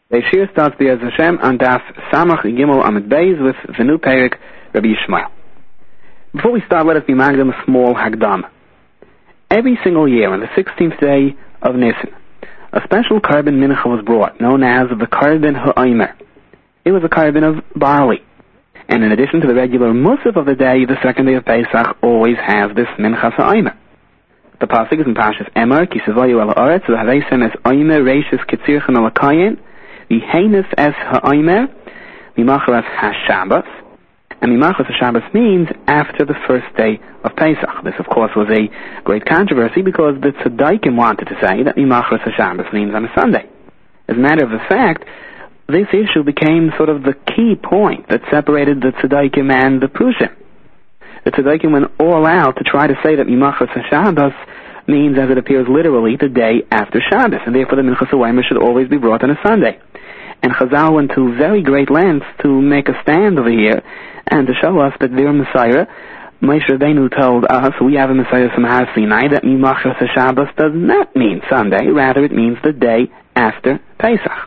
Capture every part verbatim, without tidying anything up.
The shir starts the Ezra Hashem on Daf Samach Gimel Amid Beis with the new Perik Rabbi Yishmael. Before we start, let us be magdam a small Hagdam. Every single year on the sixteenth day of Nisan, a special carbon mincha was brought, known as the carbon ha'omer. It was a carbon of barley. And in addition to the regular musaf of the day, the second day of Pesach always has this mincha ha'omer. The pasuk is in Parshas Emor, Ki Sevayu al ha'aretz, v'haveisem es omer reishis kitzirchen al ha'kayin, v'heinus es ha'omer, v'machras ha'shabbos. And Mimachas HaShabbos means after the first day of Pesach. This, of course, was a great controversy because the Tzaddikim wanted to say that Mimachas HaShabbos means on a Sunday. As a matter of fact, this issue became sort of the key point that separated the Tzaddikim and the Prushim. The Tzaddikim went all out to try to say that Mimachas HaShabbos means, as it appears literally, the day after Shabbos, and therefore the Minchas HaOmer should always be brought on a Sunday. And Chazal went to very great lengths to make a stand over here and to show us that their Messiah, Moshe Rabbeinu, told us, we have a Messiah from Har Sinai, that Mimachas HaShabbos does not mean Sunday, rather it means the day after Pesach.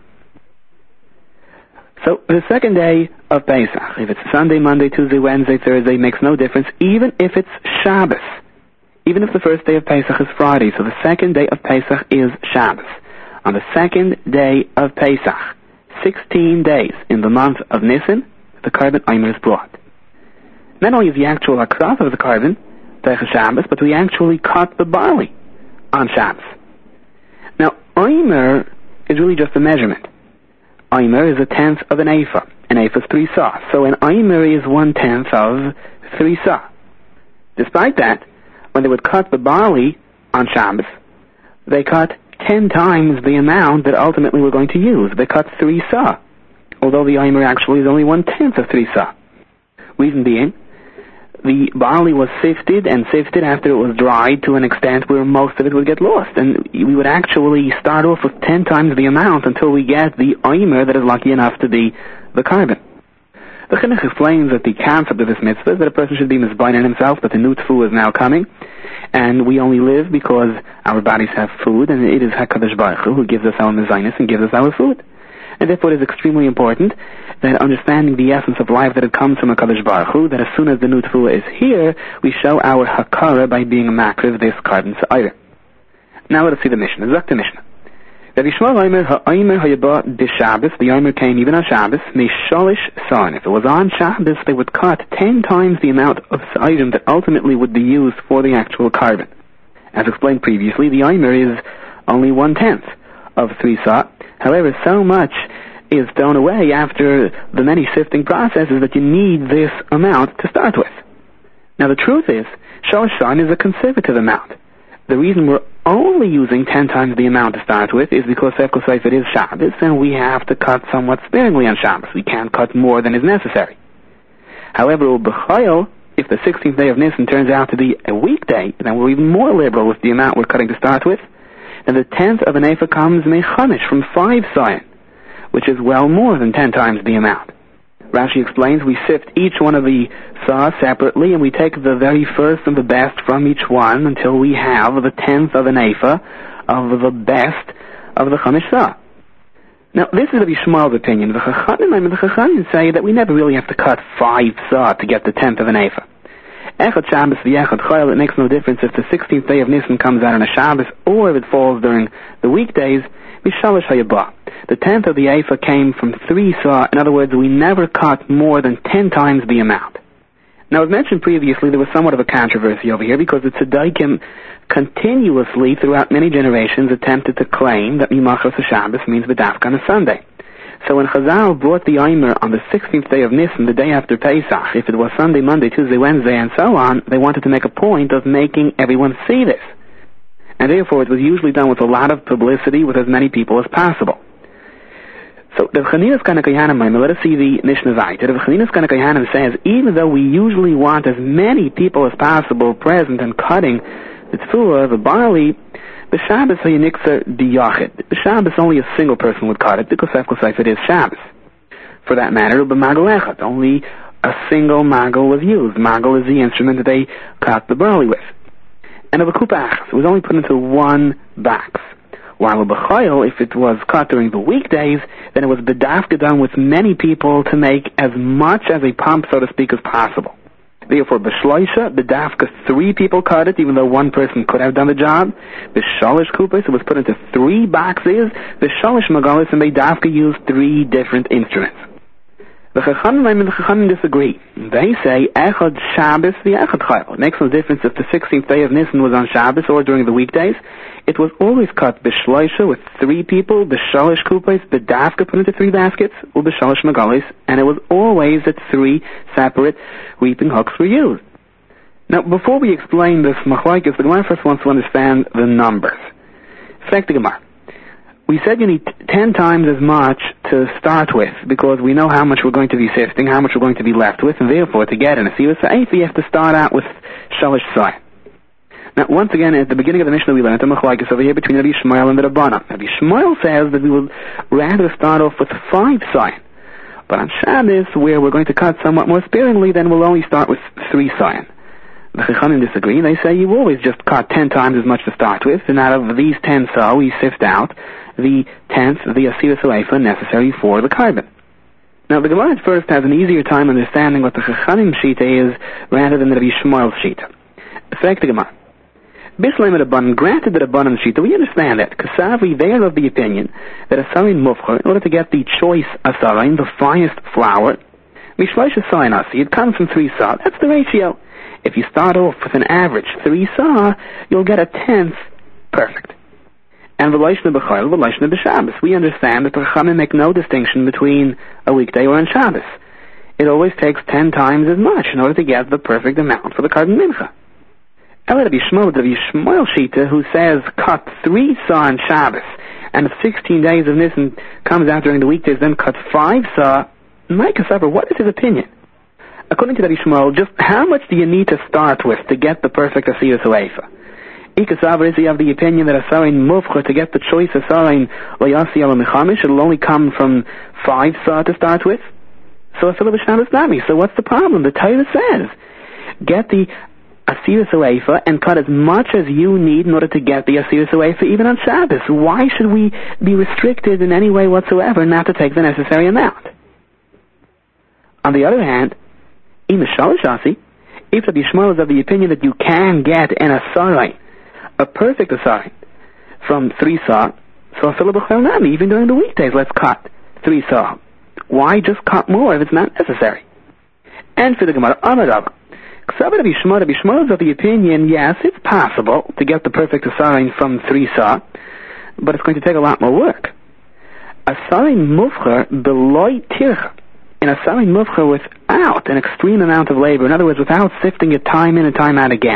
So the second day of Pesach, if it's Sunday, Monday, Tuesday, Wednesday, Thursday, makes no difference, even if it's Shabbos. Even if the first day of Pesach is Friday, so the second day of Pesach is Shabbos. On the second day of Pesach, sixteen days in the month of Nisan, the carbon omer is brought. Not only is the actual akras of the carbon, Teicha Shabbos, but we actually cut the barley on Shabbos. Now, omer is really just a measurement. Omer is a tenth of an ephah. An ephah is three sah. So an omer is one tenth of three sah. Despite that, when they would cut the barley on Shabbos, they cut ten times the amount that ultimately we're going to use. They cut three sah, although the omer actually is only one-tenth of three sah. Reason being, the barley was sifted and sifted after it was dried to an extent where most of it would get lost, and we would actually start off with ten times the amount until we get the omer that is lucky enough to be the carbon. The Chinuch explains that the concept of this mitzvah is that a person should be mizbayin himself, that the new tfu is now coming, and we only live because our bodies have food, and it is HaKadosh Baruch Hu who gives us our mezainis and gives us our food. And therefore it is extremely important that understanding the essence of life that it comes from HaKadosh Baruch Hu, that as soon as the new tefillah is here, we show our hakara by being a makriv this carbon sa'ira. Now let us see the Mishnah. Zok the Mishnah. Rabbi Yishmael Omer ha'omer hayabah b'Shabbos, the omer came even on Shabbos, me'sholish son. If it was on Shabbos, they would cut ten times the amount of sa'irim that ultimately would be used for the actual carbon. As explained previously, the omer is only one-tenth of three sah. However, so much is thrown away after the many sifting processes that you need this amount to start with. Now the truth is, sholish son is a conservative amount. The reason we're only using ten times the amount to start with is because Sefkos Seif it is Shabbos, and we have to cut somewhat sparingly on Shabbos. We can't cut more than is necessary. However, B'chayil, if the sixteenth day of Nisan turns out to be a weekday, then we're even more liberal with the amount we're cutting to start with. And the tenth of an ephah comes mechamish from five sayin, which is well more than ten times the amount. Rashi explains we sift each one of the sah separately, and we take the very first and the best from each one until we have the tenth of an ephah of the best of the chamish sah. Now, this is Rabbi Yishmael's opinion. The Chachamim and the Chachamim say that we never really have to cut five sah to get the tenth of an ephah. Echad Shabbos v'Echad Chayil, it makes no difference if the sixteenth day of Nisan comes out on a Shabbos or if it falls during the weekdays. Mishalish hayabah. The tenth of the ephah came from three sah. In other words, we never cut more than ten times the amount. Now, as mentioned previously, there was somewhat of a controversy over here because the Tzaddikim continuously, throughout many generations, attempted to claim that Mimachas HaShabbos means B'dafka on a Sunday. So when Chazal brought the omer on the sixteenth day of Nisan, the day after Pesach, if it was Sunday, Monday, Tuesday, Wednesday, and so on, they wanted to make a point of making everyone see this. And therefore it was usually done with a lot of publicity with as many people as possible. So the Chaninus Kanakayanim, let us see the Mishnah Vayter. The Chaninus Kanakayanim says, even though we usually want as many people as possible present and cutting the tefillah, the barley, the Shabbos hayaniksa diyachid. The Shabbos only a single person would cut it because Sefkos Seif it is Shabbos. For that matter, b'magal echad, only a single magal was used. Magal is the instrument that they cut the barley with. And of a kupach, it was only put into one box. While b'chayil, if it was cut during the weekdays, then it was bedafka done with many people to make as much as a pump, so to speak, as possible. Therefore, b'shloisha, bedafka, three people cut it, even though one person could have done the job. B'shalish kupas, it was put into three boxes. B'shalish magalis, and bedafka used three different instruments. The Chachamim and the Chachamim disagree. They say, Echad Shabbos the Echad Chayil. It makes no difference if the sixteenth day of Nisan was on Shabbos or during the weekdays. It was always cut b'shloisha with three people, b'shalish kupais, b'dafka put into three baskets, or b'shalish magalis, and it was always that three separate reaping hooks were used. Now, before we explain this machlokes, the Gemara first wants to understand the numbers. Fact the Gemara. We said you need ten times as much to start with, because we know how much we're going to be sifting, how much we're going to be left with, and therefore to get an asira sa'if, you have to start out with shalish sai. Now, once again, at the beginning of the Mishnah, we learned the machlokes over here between Rabbi Shmuel and the Rabbanan. Rabbi Shmuel says that we will rather start off with five sai, but on Shabbos, where we're going to cut somewhat more sparingly, then we'll only start with three sai. The Chachamim disagree. They say you always just cut ten times as much to start with, and out of these ten sa, we sift out the tenth, the asira sa'if necessary for the carbon. Now, the Gemara at first has an easier time understanding what the Chachamim shita is rather than the Rabbi Shmuel's shita. Fact the Gemara. Bishlaim Rabbanan, granted the Rabbanan shita, we understand that. Kasavi, they are of the opinion that a sarin mufchar, in order to get the choice asarin, the finest flour, mishloish asarin asi, it comes from three sa. That's the ratio. If you start off with an average three sa, you'll get a tenth perfect. And v'loishna b'chayil, v'loishna b'Shabbos. We understand that the Chachamim make no distinction between a weekday or on Shabbos. It always takes ten times as much in order to get the perfect amount for the carbon mincha. Ela Rabbi Shmuel, Rabbi Shmuel shita, who says cut three sa on Shabbos, and if sixteen days of Nisan comes out during the weekdays, then cut five sa. Micah Saber, what is his opinion? According to Rabbi Shmuel, just how much do you need to start with to get the perfect asira sa'if? Ikasavar is he of the opinion that a sarin mufcha, to get the choice of sarin layasi ala mechamish, it'll only come from five sa to start with. So a philip Shabbos nami. So what's the problem? The Torah says, get the asira sa'if and cut as much as you need in order to get the asira sa'if even on Shabbos. Why should we be restricted in any way whatsoever not to take the necessary amount? On the other hand, ima shalish asi, if Rabbi Shmuel is of the opinion that you can get an asarin, a perfect asari, from three sa, so a philip nami, even during the weekdays, let's cut three sa. Why just cut more if it's not necessary? And for the Gemara, Amarav, Rabbi Shmuel, Rabbi Shmuel is of the opinion, yes, it's possible to get the perfect asari from three sa, but it's going to take a lot more work. Asari mufcher beloy tircha, in a sarin mufcher without an extreme amount of labor, in other words, without sifting it time in and time out again.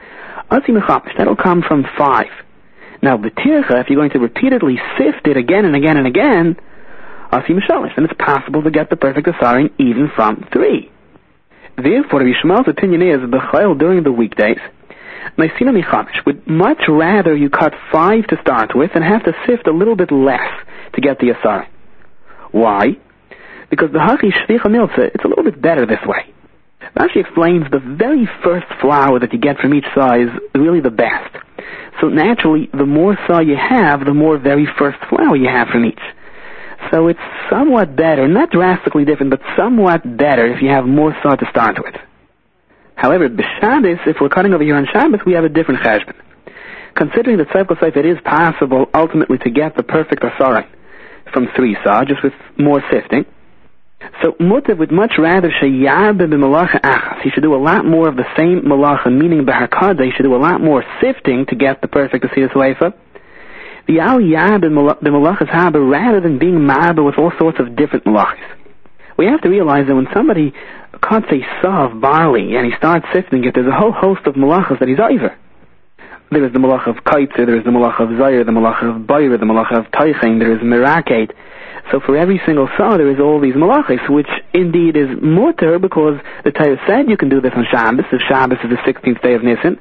That'll come from five. Now, the tircha, if you're going to repeatedly sift it again and again and again, then it's possible to get the perfect asarin even from three. Therefore, Rabbi Shmuel's opinion is the chayil during the weekdays, Naisina Michamish, would much rather you cut five to start with and have to sift a little bit less to get the asarin. Why? Because the hachi shvicha milza, it's a little bit better this way. Rashi explains the very first flour that you get from each saw is really the best. So naturally, the more saw you have, the more very first flour you have from each. So it's somewhat better, not drastically different, but somewhat better if you have more saw to start with. However, b'Shabbos, if we're cutting over here on Shabbos, we have a different cheshbon. Considering that Tzevkos Seif, it is possible ultimately to get the perfect asarin from three saw, just with more sifting. So Mutav would much rather sheyab b'malacha achas. He should do a lot more of the same malacha, meaning b'harkada. He should do a lot more sifting to get the perfect asira sa'if. The al yab b'malachas haba, rather than being ma'aba with all sorts of different malachas. We have to realize that when somebody cuts a saw of barley and he starts sifting it, there's a whole host of malachas that he's over. There is the malach of kaitzer, there is the malach of zayir, the malach of bayir, the malach of taichen, there is mirakate. So for every single saw there is all these malachis, which indeed is mutter, because the Torah said you can do this on Shabbos, if Shabbos is the sixteenth day of Nisan.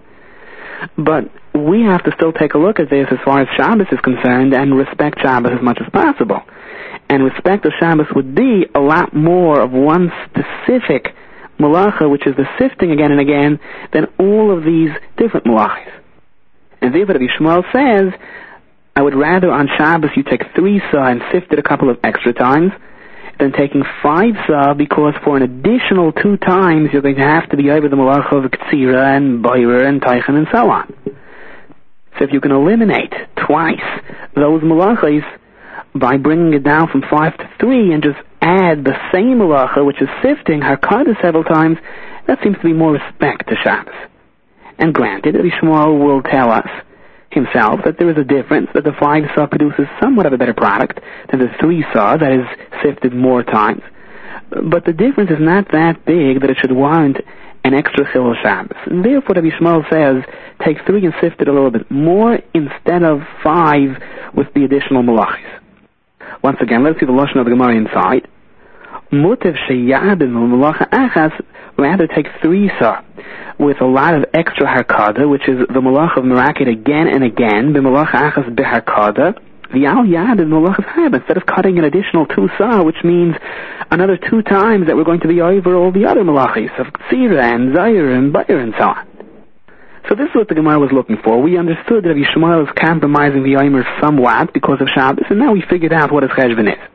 But we have to still take a look at this as far as Shabbos is concerned and respect Shabbos as much as possible. And respect of Shabbos would be a lot more of one specific malacha, which is the sifting again and again, than all of these different malachis. And therefore Rabbi Shmuel says, I would rather on Shabbos you take three saw and sift it a couple of extra times than taking five saw, because for an additional two times you're going to have to be over the malacha of Ktsira and Boirer and Teichen and so on. So if you can eliminate twice those malachas by bringing it down from five to three and just add the same malacha, which is sifting Hakada several times, that seems to be more respect to Shabbos. And granted, Rabbi Shmuel will tell us himself that there is a difference, that the five saw produces somewhat of a better product than the three saw that is sifted more times. But the difference is not that big that it should warrant an extra chilul Shabbos. And therefore Rabbi Shmuel says, take three and sift it a little bit more instead of five with the additional malachis. Once again, let's see the lashon of the Gemara inside. Mutev sheyadin malacha achas, rather take three saw with a lot of extra harkada, which is the malach of merakid again and again, b'malacha achas beharkada, v'al yadin malach hab, instead of cutting an additional two saw, which means another two times that we're going to be over all the other malachis of Tzira and Zayir and Bayer and so on. So this is what the Gemara was looking for. We understood that Rabbi Shmuel is compromising the Omer somewhat because of Shabbos, and now we figured out what his cheshbon is.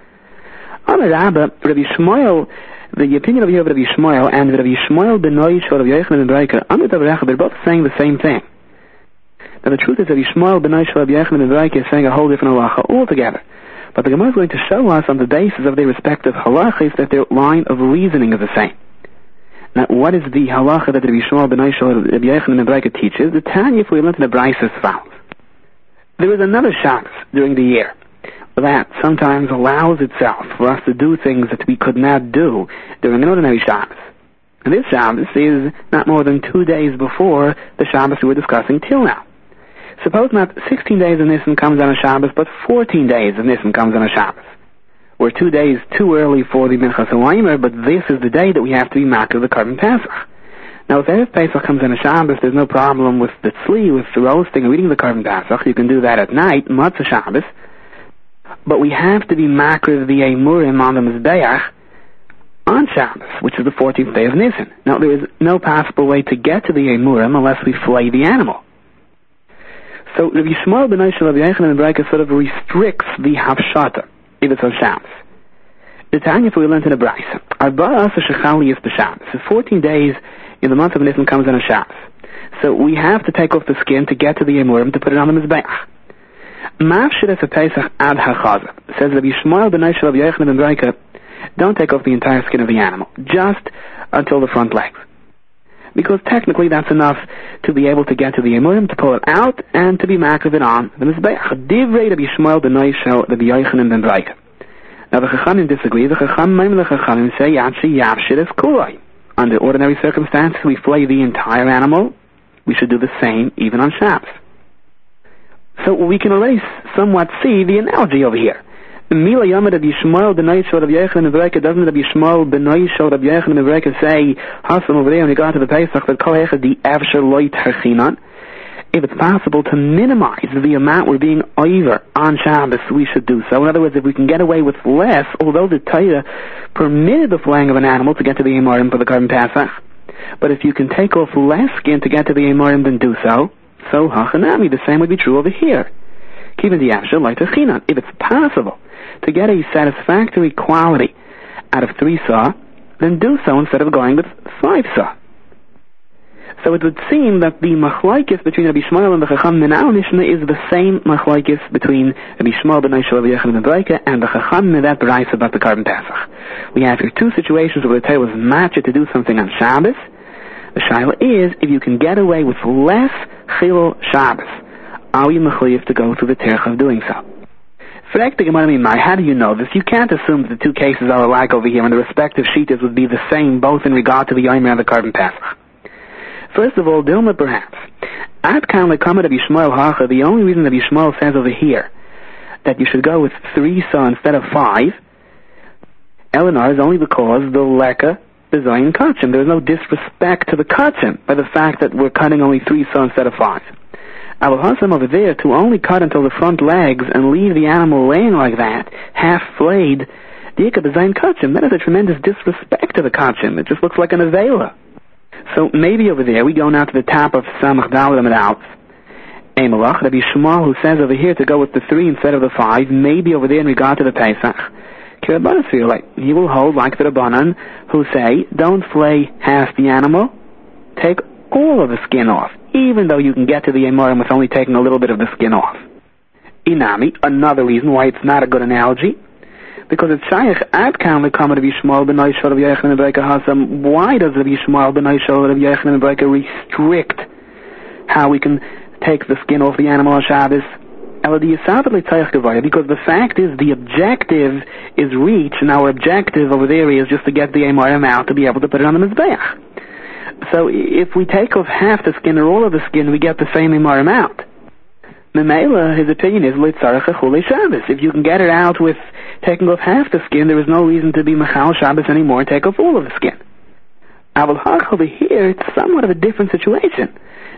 Amar Rabba, Rabbi Shmuel, the opinion of Rabbi Shmuel and Rabbi Shmuel ben Noish or Rabbi Yochanan ben Breika, Amar Rabba, they're both saying the same thing. Now the truth is Rabbi Shmuel ben Noish or Rabbi Yochanan ben Breika is saying a whole different halacha altogether. But the Gemara is going to show us on the basis of their respective halachas that their line of reasoning is the same. Now, what is the halacha that Rabbi Shmuel ben Noish or Rabbi Yochanan ben Breika teaches? The Tanya, if we learn in the Brisa, as follows. There is another Shabbos during the year that sometimes allows itself for us to do things that we could not do during an ordinary Shabbos. And this Shabbos is not more than two days before the Shabbos we were discussing till now. Suppose not sixteen days of Nisan comes on a Shabbos, but fourteen days of Nisan comes on a Shabbos. We're two days too early for the Minchas HaOmer, but this is the day that we have to be makar the Karban Pesach. Now, if Erev Pesach comes on a Shabbos, there's no problem with the tzli, with the roasting and reading the Karban Pesach. You can do that at night, Matzah Shabbos. But we have to be makar the Eimurim on the Mizbeach on Shabbos, which is the fourteenth day of Nisan. Now, there is no possible way to get to the Eimurim unless we flay the animal. So, Rabbi Shmuel ben Noish Rabbi Yochanan ben Breika sort of restricts the Hafshata if it's on Shabbos. The Tanya, for we learned in the Brisa, Arba Asa Shechali is the Shabbos. So fourteen days in the month of Nisan comes on a Shabbos. So we have to take off the skin to get to the Eimurim to put it on the Mizbeach. Mav Shires a Pesach ad HaChaza. Says Rabbi Shmuel ben Noish Rabbi Yochanan ben Breika, don't take off the entire skin of the animal, just until the front legs. Because technically that's enough to be able to get to the Eimurim, to pull it out, and to be makar it on the Mizbeach. Divrei Rabbi Shmuel ben Noish Rabbi Yochanan ben Breika. Now the Chachamim disagree. The Chachamim the Chachamim say Yatshi Yavshir is Kulai. Under ordinary circumstances, we flay the entire animal. We should do the same even on Shabbos. So we can already somewhat see the analogy over here. Mila Yamad Rabbi Shmuel ben Noish Rabbi Yochanan ben Breika, doesn't Rabbi Shmuel ben Noish Rabbi Yochanan ben Breika say Hasan over there when he got to the Pesach that Kol Echad the Avshir Loit Harchinan? If it's possible to minimize the amount we're being over on Shabbos, we should do so. In other words, if we can get away with less, although the Torah permitted the flaying of an animal to get to the Eimurim for the Karban Pesach, but if you can take off less skin to get to the Eimurim, then do so. So Hachanami, the same would be true over here. Keeping the Avshir Loit Harchinan. If it's possible to get a satisfactory quality out of three saw, then do so instead of going with five saw. So it would seem that the machlaikis between Rabbi Shmuel and the Chacham in our Mishnah is the same machlaikis between Rabbi Shmuel ben Noish Rabbi Yochanan ben Breika and the Chacham in that Brisa about the Karban Pesach. We have here two situations where the Torah was matched to do something on Shabbos. The shaila is, if you can get away with less chilul Shabbos, are you mechuyev to go through the terech of doing so? How do you know this? You can't assume that the two cases are alike over here and the respective shitas would be the same both in regard to the Yomer and the Karban Pesach. First of all, Dilma perhaps. Ad kan lekama Rabbi Shmuel hacha, the only reason Rabbi Shmuel says over here that you should go with three saw instead of five, Eleanor, is only because the leka is zayin kachim. There is no disrespect to the kachim by the fact that we're cutting only three saw instead of five. Al Hassam over there, to only cut until the front legs and leave the animal laying like that, half flayed, dika b'zayin kachim, that is a tremendous disrespect to the kachim. It just looks like an avela. So maybe over there we go now to the top of Samach Dalet Amud Aleph, Emelach, Rabbi Shmuel, who says over here to go with the three instead of the five, maybe over there in regard to the Pesach. He will hold like the Rabbanan, who say, don't flay half the animal, take all of the skin off, even though you can get to the Emorim with only taking a little bit of the skin off. Inami, another reason why it's not a good analogy, because it's Shaykh ad kan lekam Rabbi Shmuel ben Noishol Rabbi Yochanan ben Breka Hasam. Why does Rabbi Shmuel ben Noishol Rabbi Yochanan ben Breka restrict how we can take the skin off the animal on Shabbos? Because the fact is the objective is reach, and our objective over there is just to get the Emorim out to be able to put it on the Mizbeach. So if we take off half the skin or all of the skin, we get the same Emorim out. Memela, his opinion is if you can get it out with taking off half the skin, there is no reason to be Machal Shabbos anymore and take off all of the skin. Aval Hach over here, it's somewhat of a different situation.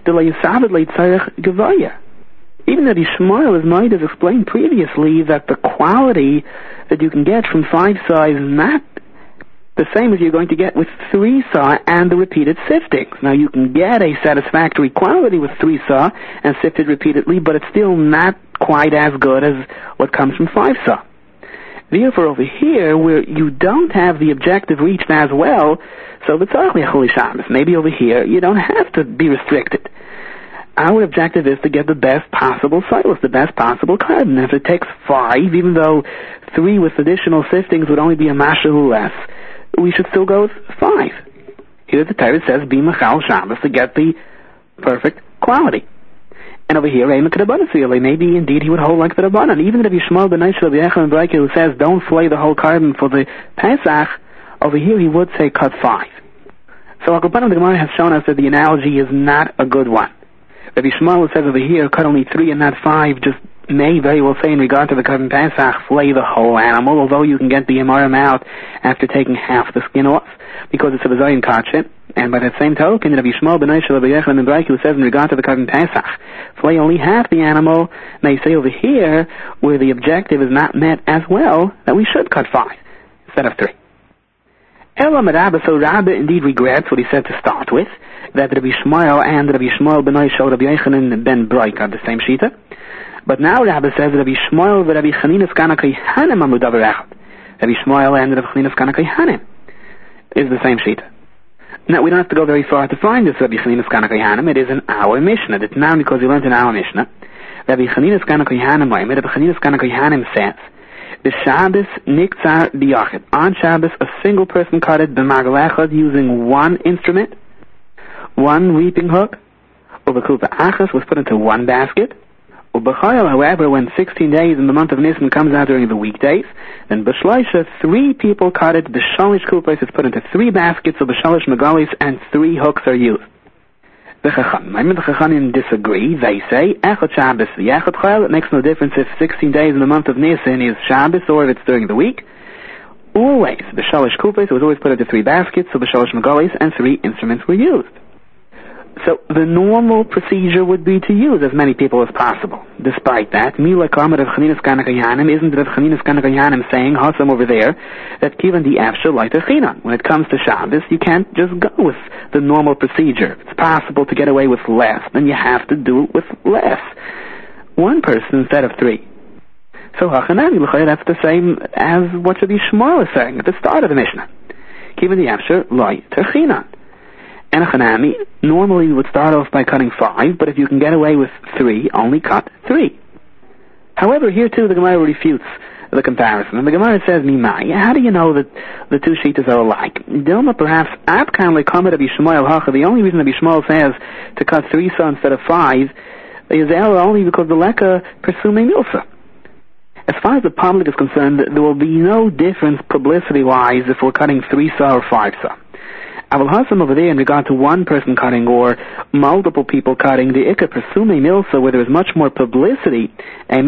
Even Rabbi Shmuel, as Maid has explained previously, that the quality that you can get from five saw is not the same as you're going to get with three saw and the repeated siftings. Now you can get a satisfactory quality with three saw and sifted repeatedly, but it's still not quite as good as what comes from five saw. Therefore, over here, where you don't have the objective reached as well, so maybe over here you don't have to be restricted. Our objective is to get the best possible silas, the best possible carbon. If it takes five, even though three with additional siftings would only be a mashahu less, we should still go with five. Here the Torah says, be machal Shabbos to get the perfect quality. And over here, maybe indeed he would hold like the Rabbanan. Even Rabbi Shmuel ben Noishol Rabbi Yochanan ben Breka, who says don't flay the whole carbon for the Pesach, over here he would say cut five. So Al Kapanim, the Gemara has shown us that the analogy is not a good one. Rabbi Shmuel says over here, cut only three and not five, just may very well say in regard to the Korban Pesach, flay the whole animal, although you can get the Emorim out after taking half the skin off, because it's a Bezayin Kachet. And by that same token, Rabbi Shmuel ben Noishol Rabbi Yochanan ben Breka, who says in regard to the Korban Pesach, flay only half the animal, may say over here, where the objective is not met as well, that we should cut five instead of three. Elam Rabba, so Rabba indeed regrets what he said to start with, that Rabbi Shmuel and Rabbi Shmuel ben Noishol Rabbi Yochanan ben Breka are the same shita. But now Rabbi says Rabbi Shmuel and Rabbi Chanina Skana Kohanim are mudavar echad. Rabbi Shmuel and Rabbi Chanina Skana Kohanim is the same shita. Now we don't have to go very far to find this Rabbi Chanina Skana Kohanim. It is in our Mishnah. It's now because we learned in our Mishnah. Rabbi Chanina Skana Kohanim, Rabbi Chanina Skana Kohanim says, the Shabbos niktzar biyachid. On Shabbos, a single person cut it b'magal echad using one instrument, one reaping hook. U'b'kupa achas was put into one basket. U'b'chayil, however, when sixteen days in the month of Nisan comes out during the weekdays, then b'shloisha, three people cut it. The shalish kupas is put into three baskets. So b'shalish magalis, and three hooks are used. The Chachamim, the Chachamim disagree. They say, Echad Shabbos v'Echad Chayil. It makes no difference if sixteen days in the month of Nisan is Shabbos or if it's during the week. Always, the Shalish Kupes was always put into three baskets, so the Shalish Magalis and three instruments were used. So the normal procedure would be to use as many people as possible. Despite that, Mila Kamer of Chanina Skana Kohanim isn't Rav Chanina Skana Kohanim saying, Hasam over there, that Kivan di Afshar Leiter Chinan. When it comes to Shabbos, you can't just go with the normal procedure. It's possible to get away with less, then you have to do it with less. One person instead of three. So Hachanami, that's the same as what Rabbi Shmuel is saying at the start of the Mishnah. Kivan di Afshar Leiter Chinan. And a Chanami, normally we would start off by cutting five, but if you can get away with three, only cut three. However, here too the Gemara refutes the comparison. And the Gemara says, Mimai, how do you know that the two shitas are alike? Dilma, perhaps, Abkan le'kamet Rabbi Shmuel hacha, the only reason Rabbi Shmuel says to cut three saw instead of five is only because the leka pursuing milsa. As far as the public is concerned, there will be no difference publicity-wise if we're cutting three saw or five saw. I will have some over there in regard to one person cutting or multiple people cutting, the Ikka Persume Milsa, where there is much more publicity, and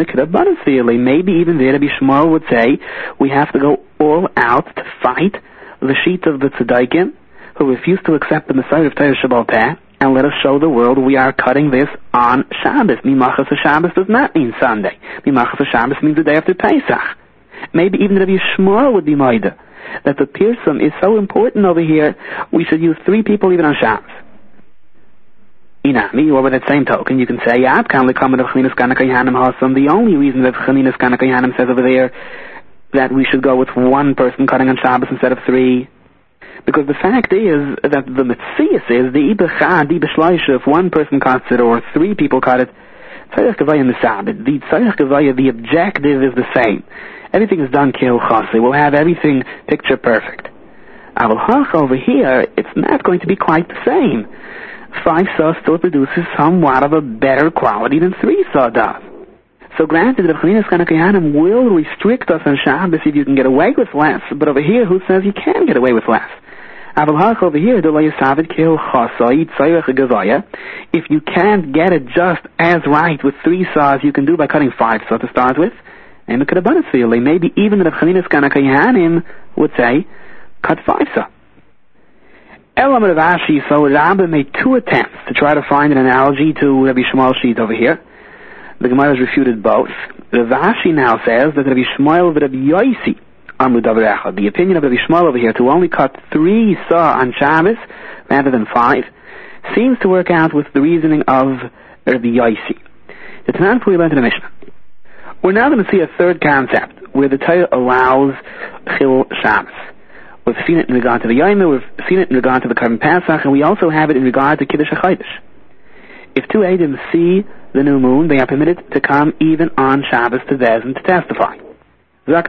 maybe even there Rabbi Shmuel would say, we have to go all out to fight the sheet of the Tzaddikim, who refuse to accept the Messiah of Torah Shabbal Peh, and let us show the world we are cutting this on Shabbos. Mimachas Shabbos does not mean Sunday. Mimachas Shabbos means the day after Pesach. Maybe even Rabbi Shmuel would be Maida, that the Pirsum is so important over here, we should use three people even on Shabbos. Inami, or by that same token, you can say, Yad kan lekamed of Chaninas Kana Kohanim Hasam. The only reason that Chaninas Kana Kohanim says over there that we should go with one person cutting on Shabbos instead of three, because the fact is that the Metzias is the Ibechad, the Ibeshleisha, if one person cuts it or three people cut it, Tzarech Gevaya Misabed. The Tzarech Gevaya, the objective is the same. Everything is done Kil Chassi. We'll have everything picture perfect. Aval Hach over here, it's not going to be quite the same. Five saw still produces somewhat of a better quality than three saw does. So granted that Chaninas Kana Kohanim will restrict us on Shabbos if you can get away with less, but over here who says you can get away with less? Aval Hach over here, if you can't get it just as right with three saws you can do by cutting five saw to start with, and maybe even the Chaninas Kana Kohanim would say, cut five saw. Elam Rav Ashi, so Rabbi made two attempts to try to find an analogy to Rabbi Shmuel Sheet over here. The Gemara has refuted both. Rav Ashi now says that Rabbi Shmuel and Rabbi Yosi Amru Davar Echad. The opinion of Rabbi Shmuel over here to only cut three saw on Shabbos rather than five seems to work out with the reasoning of Rabbi Yosi. The Tanan we learned in the Mishnah. We're now going to see a third concept where the Torah allows Chil Shabbos. We've seen it in regard to the Yom, we've seen it in regard to the Karban Pesach, and we also have it in regard to Kiddush HaChodesh. If two Eidim see the new moon, they are permitted to come even on Shabbos to Bezin to testify. Both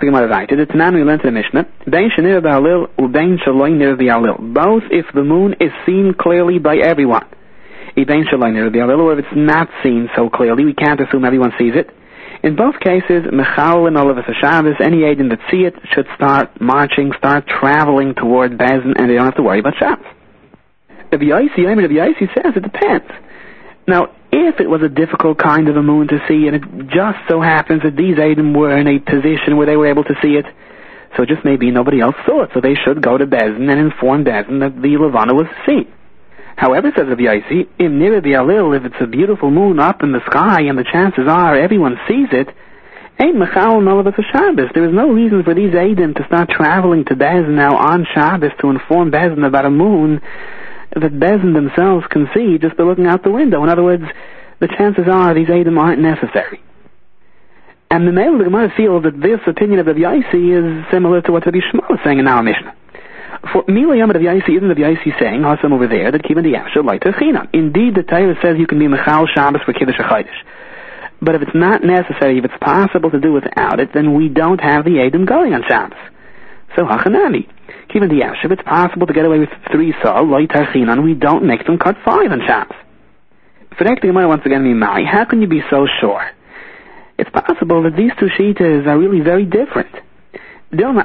if the moon is seen clearly by everyone, or if it's not seen so clearly, we can't assume everyone sees it. In both cases, Mechal and Olav Shabbos, any Eidim that see it should start marching, start traveling toward Bezin, and they don't have to worry about Shabbos. Rabbi Yosi, I mean, Rabbi Yosi says it depends. Now, if it was a difficult kind of a moon to see, and it just so happens that these Eidim were in a position where they were able to see it, so just maybe nobody else saw it, so they should go to Bezin and inform Bezin that the Levana was seen. However, says Rabbi Yosi, im nira bi'alil, if it's a beautiful moon up in the sky and the chances are everyone sees it, ain't mechal nolav Shabbos. There is no reason for these Eidim to start traveling to Bezin now on Shabbos to inform Bezin about a moon that Bezin themselves can see just by looking out the window. In other words, the chances are these Eidim aren't necessary. And the male of the Gemara feels that this opinion of Rabbi Yosi is similar to what Rabbi Shmuel is saying in our Mishnah. For Mila Yom Rabbi Yosi, isn't Rabbi Yosi saying, Hasam over there, that Kivan Diyasha Light Chinam. Indeed, the Torah says you can be Mechal Shabbos for Kiddush HaChodesh. But if it's not necessary, if it's possible to do without it, then we don't have the Eidim going on Shabbos. So Hachanami. Kivan Diyasha, if it's possible to get away with three saw, Light Chinam, we don't make them cut five on Shabbos. For next Gemara once again, Mimai, how can you be so sure? It's possible that these two shitas are really very different. The only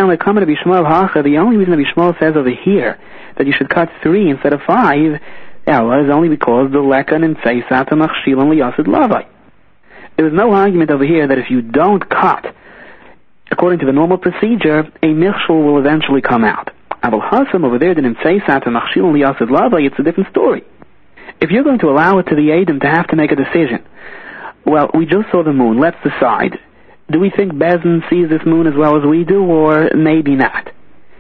reason Rabbi Shmuel says over here that you should cut three instead of five, yeah, is only because the lekan and seisat machshil and liyasid lavai. There is no argument over here that if you don't cut according to the normal procedure, a michshul will eventually come out. Abul Hasam over there, that in seisat machshil and liyasid lavai, it's a different story. If you're going to allow it to the Eidim to have to make a decision, well, we just saw the moon, let's decide. Do we think Bezin sees this moon as well as we do, or maybe not?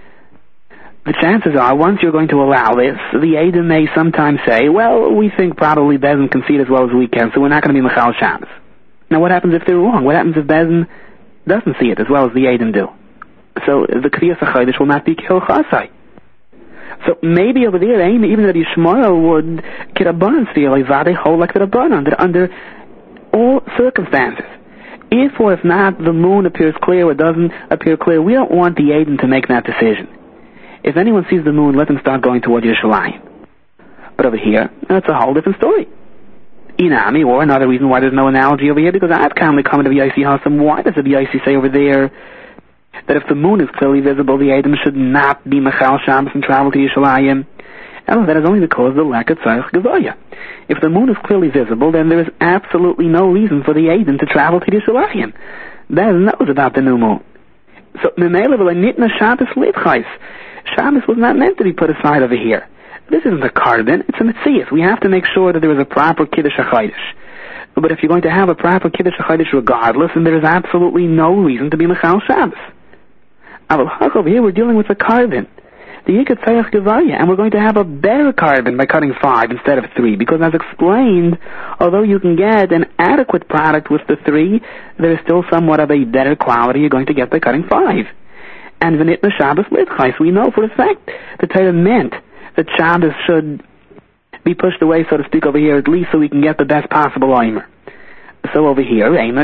The chances are, once you're going to allow this, the Eidim may sometimes say, well, we think probably Bezin can see it as well as we can, so we're not going to be Mechal Shabbos. Now what happens if they're wrong? What happens if Bezin doesn't see it as well as the Eidim do? So the Kriyas HaChodesh will not be Kil Chasai. So maybe over there, even Rabbi Shmuel would Kirabanan feel like Vadei hold like Kirabanan, that under all circumstances, if or if not the moon appears clear or doesn't appear clear, we don't want the Eidim to make that decision. If anyone sees the moon, let them start going toward Yerushalayim. But over here, that's a whole different story. Inami, or another reason why there's no analogy over here, because I've calmly come to Rabbi Yosi Hasam. Why does Rabbi Yosi say over there that if the moon is clearly visible, the Eidim should not be Mechal Shabbos and travel to Yerushalayim? And that is only because of the lack of Tzarech Gevaya. If the moon is clearly visible, then there is absolutely no reason for the Eidim to travel to Yerushalayim. Bezin knows about the new moon. So, Shabbos Shabbos was not meant to be put aside over here. This isn't a Karban, it's a Metzias. We have to make sure that there is a proper Kiddush HaChodesh. But if you're going to have a proper Kiddush HaChodesh regardless, then there is absolutely no reason to be Mechal Shabbos. Over here we're dealing with a Karban. the Yikut Tzayach Gevaya, and we're going to have a better carbon by cutting five instead of three, because as explained, although you can get an adequate product with the three, there is still somewhat of a better quality you're going to get by cutting five. And V'nitna Shabbos Lidchais, we know for a fact the Torah meant that Shabbos should be pushed away, so to speak, over here, at least so we can get the best possible Omer. So over here, maybe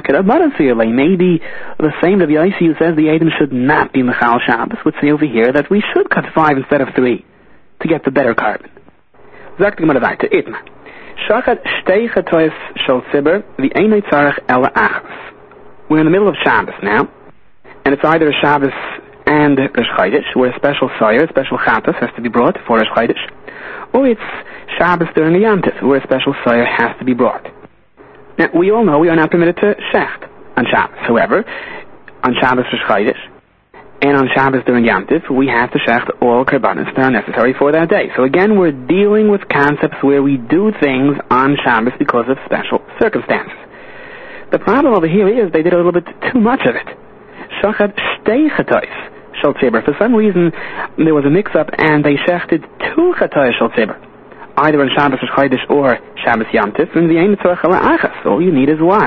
the same Rabbi Yossi who says the Edom should not be Mechal Shabbos would say over here that we should cut five instead of three to get the better carbon. Sagt die Gemara weiter, Itma. Shachat shtei chatois shel tzibur v'einoi tzarech ela achas. We're in the middle of Shabbos now, and it's either a Shabbos and Rosh Chodesh, where a special soyer, a special chatas has to be brought for Rosh Chodesh, or it's Shabbos during the Yom Tov, where a special soyer has to be brought. Now, we all know we are not permitted to shecht on Shabbos. However, on Shabbos Rosh Chodesh and on Shabbos during Yom Tov, we have to shecht all karbanos that are necessary for that day. So again, we're dealing with concepts where we do things on Shabbos because of special circumstances. The problem over here is they did a little bit too much of it. Shachat shtei chatois shel tzibur. For some reason, there was a mix-up and they shechted two chatois shel tzibur, either on Shabbos Rosh Chodesh or Shabbos Yom Tov, and the Ein Tzorach Ela Achas. All you need is one.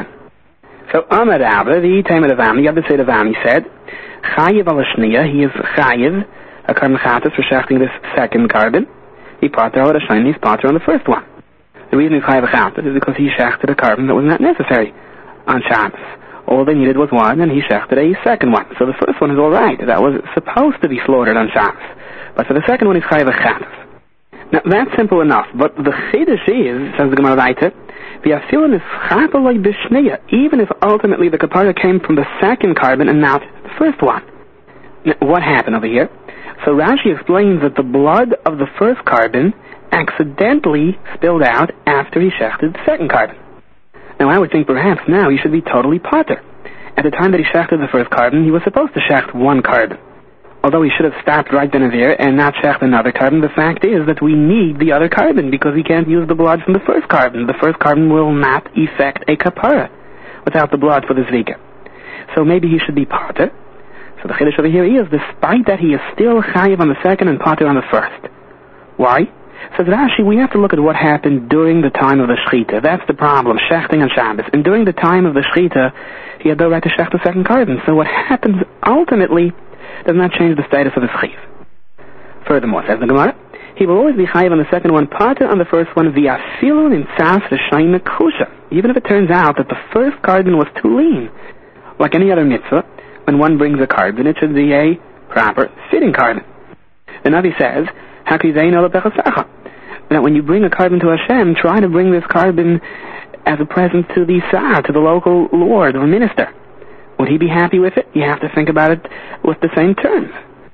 So Amar Rabba, the Taimad of Ami, Yabba Seid of Ami said, Chayiv Ala Shniya, he is Chayiv, a carbon chatas for shechting this second carbon. He pater Ala Shani, he's pater on the first one. The reason he's Chayiv chatas is because he shechted a carbon that was not necessary on Shabbos. All they needed was one, and he shechted a second one. So the first one is all right. That was supposed to be slaughtered on Shabbos. But for the second one, he's Chayiv chatas. Now, that's simple enough, but the chiddush is, says the Gemara weiter, v'afilin is chapaloi b'shneya, even if ultimately the kapara came from the second carbon and not the first one. Now, what happened over here? So Rashi explains that the blood of the first carbon accidentally spilled out after he shechted the second carbon. Now, I would think perhaps now he should be totally potter. At the time that he shechted the first carbon, he was supposed to shecht one carbon. Although he should have stopped right then and there and not shecht another carbon, the fact is that we need the other carbon because we can't use the blood from the first carbon. The first carbon will not effect a kapara without the blood for the zvika. So maybe he should be potter. So the chiddush over here is, despite that he is still chayiv on the second and potter on the first. Why? Says Rashi, we have to look at what happened during the time of the shechita. That's the problem, shechting on Shabbos. And during the time of the shechita, he had no right to shecht the second carbon. So what happens ultimately does not change the status of his chiv. Furthermore, says the Gemara, he will always be chayiv on the second one, pater on the first one, via filun in tzas v'shayna kusha, even if it turns out that the first carbon was too lean. Like any other mitzvah, when one brings a carbon, it should be a proper fitting carbon. The Navi says, hakizayin ala pechasacha, that when you bring a carbon to Hashem, try to bring this carbon as a present to the sar, to the local lord or minister. Would he be happy with it? You have to think about it with the same terms.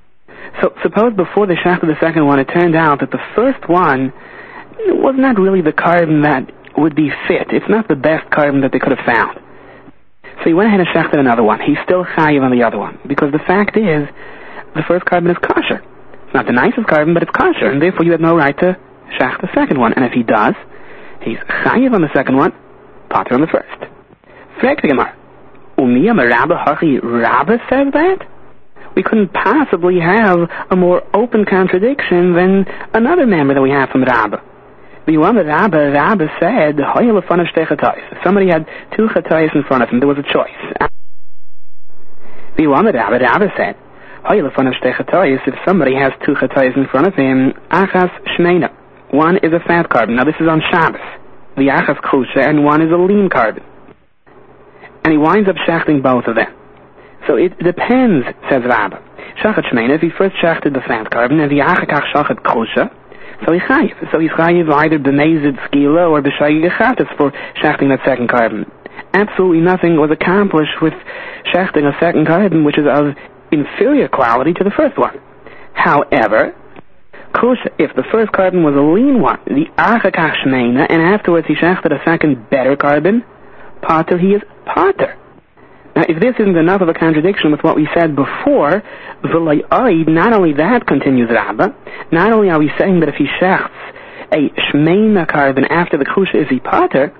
So suppose before they shechted the second one, it turned out that the first one was not really the carbon that would be fit. It's not the best carbon that they could have found. So he went ahead and shechted another one. He's still chayiv on the other one. Because the fact is, the first carbon is kosher. It's not the nicest carbon, but it's kosher. And therefore you have no right to shech the second one. And if he does, he's chayiv on the second one, pater on the first. Frag the Gemara. Umiyam Rabba Hachi Rabba says that? We couldn't possibly have a more open contradiction than another member that we have from Rabba. The one that Rabba, Rabba said, if somebody had two chatayis in front of him, there was a choice. The one that Rabba, Rabba said, if somebody has two chatayis in front of him, achas shmeina, one is a fat carbon. Now this is on Shabbos. The achas kusha, and one is a lean carbon. And he winds up shechting both of them. So it depends, says Rabba. Shachat shmeina, if he first shechted the fat carbon, and the achakach shachat kusha, so he's chayiv. So he's chayiv either b'mezid skila or b'shayig chatas for shechting that second carbon. Absolutely nothing was accomplished with shechting a second carbon which is of inferior quality to the first one. However, kusha, if the first carbon was a lean one, the achakach shmeina, and afterwards he shechted a second better carbon, pater, he is pater. Now, if this isn't enough of a contradiction with what we said before, not only that, continues Rabbah, not only are we saying that if he shechts a shmeina carbon after the kusha is he pater,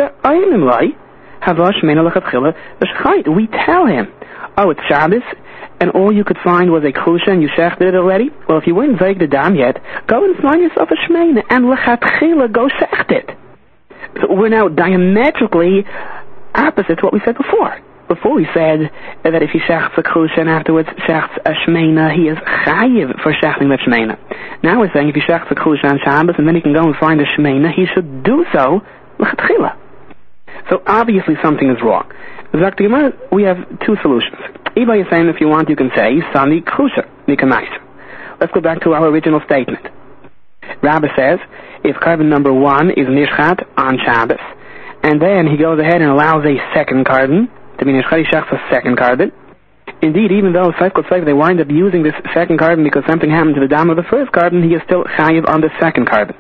we tell him, oh, it's Shabbos, and all you could find was a klusha and you shechted it already, well, if you weren't zeig the dam yet, go and find yourself a shmeina and lechatchila go shecht it. So we're now diametrically opposite to what we said before. Before we said that if he shechts a klusha and afterwards shechts a shmeina, he is chayiv for shechting that shmeina. Now we're saying if he shechts a klusha on Shabbos and then he can go and find a shmeina, he should do so lechatchila. So obviously something is wrong. We have two solutions. Iba is saying if you want you can say Sani Klusha Nikamaisa. Let's go back to our original statement. Rabbi says if carbon number one is Nishchat on Shabbos, and then he goes ahead and allows a second carbon to be Nishchat, he shechs a second carbon. Indeed, even though they wind up using this second carbon because something happened to the dam of the first carbon, he is still chayiv on the second carbon.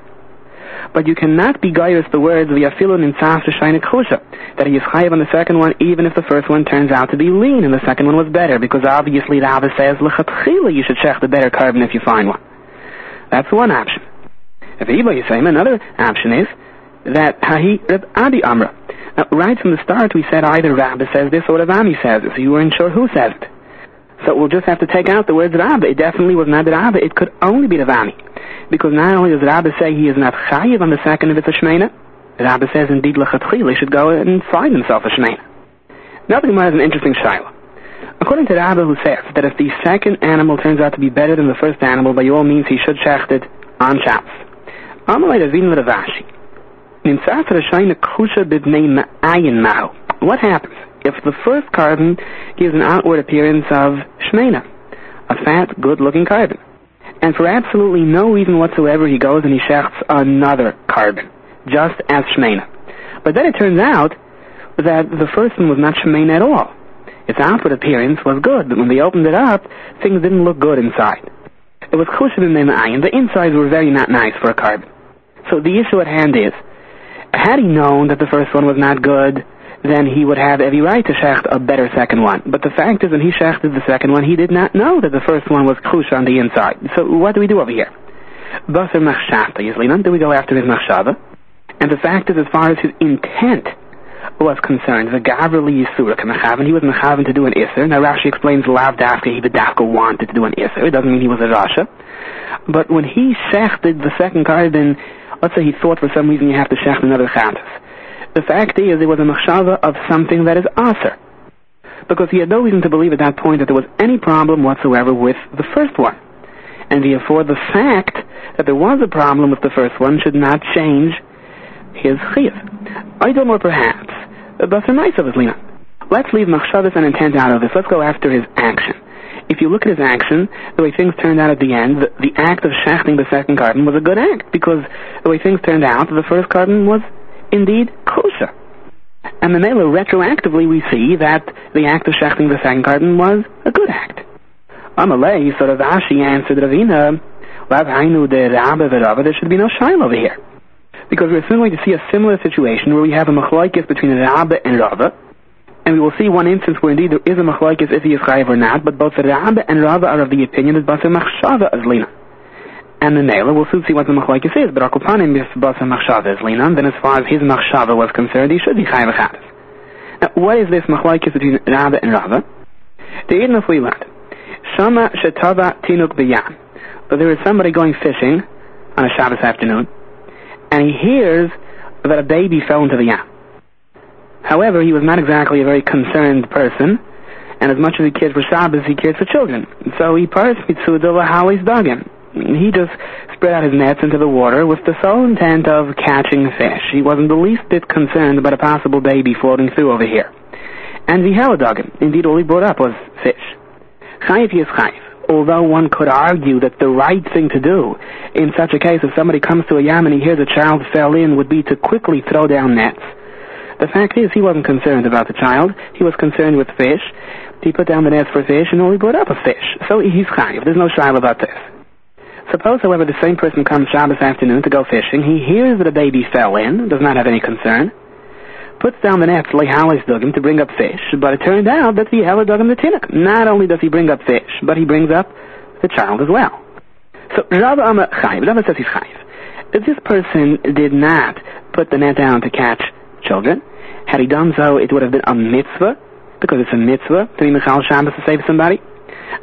But you cannot be gaius the words v'yafilu nimtzas v'shayne klusha, that he is chayiv on the second one even if the first one turns out to be lean and the second one was better, because obviously Rabbi says l'chatchila you should shech the better carbon if you find one. That's one option. If Iba Yisayim, another option is that hahi Reb Adi Amra. Now, right from the start we said either Rabbi says this or Reb Ami says it, so you weren't sure who says it. So we'll just have to take out the words Rabbi. It definitely was not Rabbi. It could only be Reb Ami. Because not only does Rabbi say he is not chayiv on the second if it's a shmeina, Rabbi says indeed l'chatchila he should go and find himself a shmeina. Now the Gemara has an interesting shaila. According to Rabbi, who says that if the second animal turns out to be better than the first animal, by all means he should shecht it on Shabbos. Amalei Ravin l'Ravashi. Nimtzas r'shayne klusha b'bnei ma'ayin ma'u. What happens if the first carbon gives an outward appearance of shmeina, a fat, good-looking carbon, and for absolutely no reason whatsoever he goes and he shechts another carbon, just as shmeina. But then it turns out that the first one was not shmeina at all. Its outward appearance was good, but when they opened it up, things didn't look good inside. It was klusha b'mnei ma'ayin. The insides were very not nice for a carbon. So the issue at hand is, had he known that the first one was not good, then he would have every right to shecht a better second one. But the fact is, when he shechted the second one, he did not know that the first one was klusha on the inside. So what do we do over here? Basar machshava Yislinan, do we go after his machshava? And the fact is, as far as his intent was concerned, the gavrli yisura k'mechaven, he was mechaven to do an iser. Now Rashi explains lav dafka, he dafka wanted to do an iser. It doesn't mean he was a rasha. But when he shechted the second carbon, let's say he thought for some reason you have to shecht another chatas. The fact is, it was a machshava of something that is aser. Because he had no reason to believe at that point that there was any problem whatsoever with the first one. And therefore, the fact that there was a problem with the first one should not change his chiyuv. Either more perhaps, basar ma'asav is lina. Let's leave machshavas and intent out of this. Let's go after his action. If you look at his action, the way things turned out at the end, the, the act of shechting the second carbon was a good act, because the way things turned out, the first carbon was indeed kosher. And the mela, retroactively we see that the act of shechting the second carbon was a good act. Amalei, so Rav Ashi answered Ravina, Lav Hainu de Rabba v'Rava, there should be no shail over here. Because we're soon going to see a similar situation where we have a machlokes between Rabba and Rava, and we will see one instance where indeed there is a machlokes if he is chayiv or not, but both Rabba and Rava are of the opinion that basar machshava is lina. And the Nela, we'll soon see what the machlokes is, but Akupanim is basar machshava is lina, then as far as his machshava was concerned, he should be chayiv chatas. Now, what is this machlokes between Rabba and Rava? The Eden of Leland. Shama shetava tinuk b'yam. But there is somebody going fishing on a Shabbos afternoon, and he hears that a baby fell into the yam. However, he was not exactly a very concerned person, and as much as he cared for Shabbos, he cared for children. So he parsed mitzudah lahalis dagim. He just spread out his nets into the water with the sole intent of catching fish. He wasn't the least bit concerned about a possible baby floating through over here. And v'hela dagim. Indeed, all he brought up was fish. Chayiv is chayiv. Although one could argue that the right thing to do in such a case, if somebody comes to a yam and he hears a child fell in, would be to quickly throw down nets. The fact is, he wasn't concerned about the child. He was concerned with fish. He put down the nets for fish, and all he brought up was fish. So he's chayiv. There's no shaila about this. Suppose, however, the same person comes Shabbos afternoon to go fishing. He hears that a baby fell in, does not have any concern, puts down the nets, lehalis dugim, to bring up fish, but it turned out that v'hela dugim the tinuk. Not only does he bring up fish, but he brings up the child as well. So Rava Amar chayiv. Rava says he's chayiv. If this person did not put the net down to catch children, had he done so, it would have been a mitzvah, because it's a mitzvah to be Michal Shabbos to save somebody.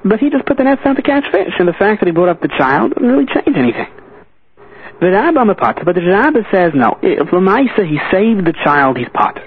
but he just put the nets down to catch fish, and the fact that he brought up the child didn't really change anything. The Rabba Mapata, but the Rabba says no. If Lamaisa he saved the child, he's Pater.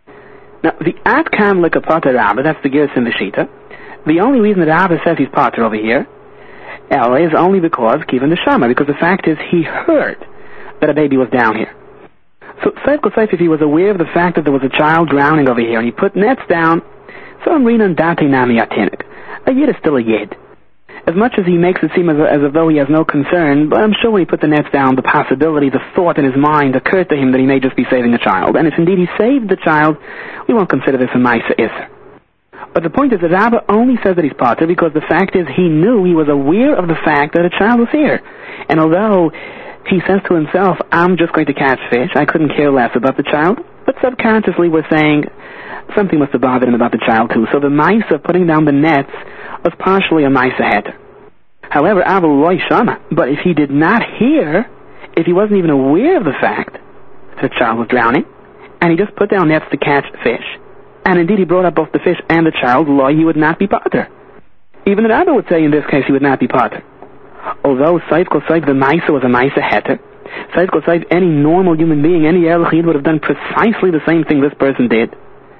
Now, the Atkam Likapata Rabba, that's the Gerson Vishita. The only reason the Rabba says he's Pater over here Ella, is only because Kivan the Shama, because the fact is he heard that a baby was down here. So, Seif Kosef, if he was aware of the fact that there was a child drowning over here, and he put nets down, so I'm reading Dati Nami Atinik. A Yid is still a Yid. As much as he makes it seem as, as though he has no concern, but I'm sure when he put the nets down, the possibility, the thought in his mind occurred to him that he may just be saving a child. And if indeed he saved the child, we won't consider this a Maisa Isser. But the point is that Rabba only says that he's Pater because the fact is he knew, he was aware of the fact that a child was here. And although he says to himself, I'm just going to catch fish, I couldn't care less about the child, but subconsciously we're saying something must have bothered him about the child too. So the Maisa putting down the nets was partially a Maisa Heter. However, Aval Loi Shama, but if he did not hear, if he wasn't even aware of the fact that the child was drowning, and he just put down nets to catch fish, and indeed he brought up both the fish and the child, Loi, he would not be Pater. Even the Rabbi would say in this case he would not be Pater. Although Saif Kol Saif, the Maisa was a Maisa Heter, Saif Kol Saif, any normal human being, any Elchid would have done precisely the same thing this person did.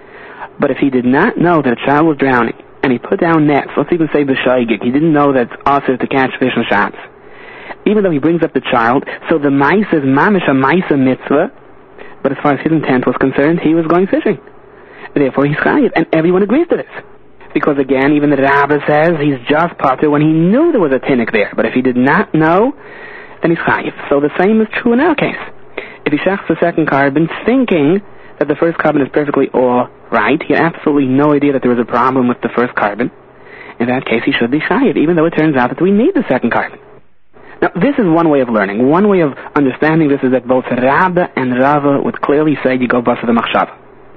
But if he did not know that a child was drowning, and he put down nets, let's even say b'shaygik, he didn't know that it's also to catch fish on Shabbos. Even though he brings up the child, so the Maisa is mamish a Maisa mitzvah, but as far as his intent was concerned, he was going fishing. Therefore he's chayiv, and everyone agrees to this. Because again, even the Rabbi says he's just Pater when he knew there was a tinnik there, but if he did not know, then he's chayiv. So the same is true in our case. If he shechs the second carbon thinking that the first carbon is perfectly all right, he had absolutely no idea that there was a problem with the first carbon, in that case he should be chayiv, even though it turns out that we need the second carbon. Now, this is one way of learning. One way of understanding this is that both Rabba and Rava would clearly say you go basa the machshava.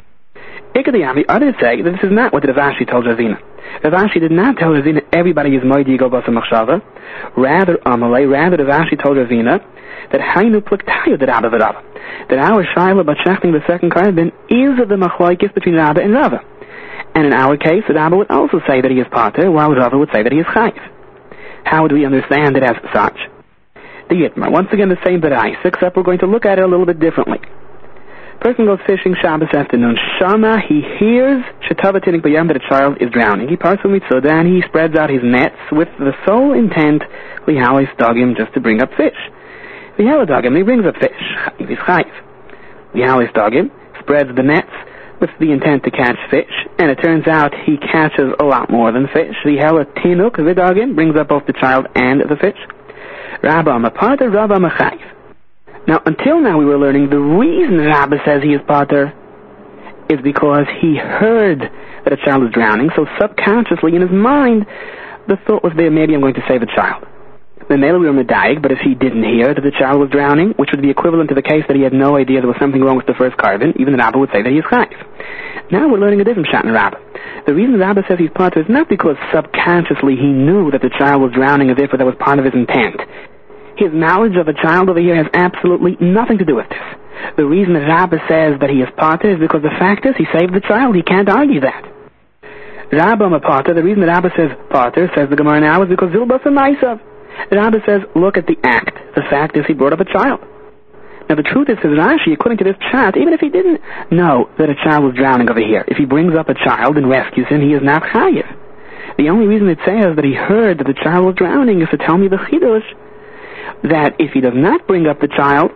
Ikadiyami, others say that this is not what Rav Ashi told Ravina. Rav Ashi did not tell Ravina everybody is moidi go basa machshava. Rather, Amalei, rather Rav Ashi told Ravina that Hainu pluktayu the Rabba v'Rava. That our Shaila about shechting the second carbon is the machlokes between Rabba and Rava. And in our case, Rabba would also say that he is Pater, while Rava would say that he is chayiv. How would we understand it as such? The Yitmar, once again the same Berais, except we're going to look at it a little bit differently. Person goes fishing Shabbos afternoon. Shama, he hears Shetavatinik Bayam that a child is drowning. He parts with Mitzoda and he spreads out his nets with the sole intent, Lihalis Dogim, just to bring up fish. Lihalis Dogim, he brings up fish. He's chayiv. Lihalis Dogim spreads the nets with the intent to catch fish, and it turns out he catches a lot more than fish. Lihalis Tinuk Vidogim brings up both the child and the fish. Rabba Mapater, Rabba Machayiv. Now, until now we were learning the reason Rabba says he is Pater is because he heard that a child was drowning, so subconsciously in his mind the thought was there, maybe I'm going to save a child. Then maybe we were medayik, but if he didn't hear that the child was drowning, which would be equivalent to the case that he had no idea there was something wrong with the first carbon, even the Rabba would say that he is chayiv. Now we're learning a different shot in Rabba. The reason Rabba says he's Pater is not because subconsciously he knew that the child was drowning and therefore that was part of his intent. His knowledge of a child over here has absolutely nothing to do with this. The reason that Rabba says that he is Pater is because the fact is he saved the child. He can't argue that. Rabba Pater, the reason that Rabba says Pater, says the Gemara now, is because Zilbas and Maisav. Rabba says, look at the act. The fact is he brought up a child. Now the truth is, says Rashi, according to this chat, even if he didn't know that a child was drowning over here, if he brings up a child and rescues him, he is not chayiv. The only reason it says that he heard that the child was drowning is to tell me the chidush that if he does not bring up the child,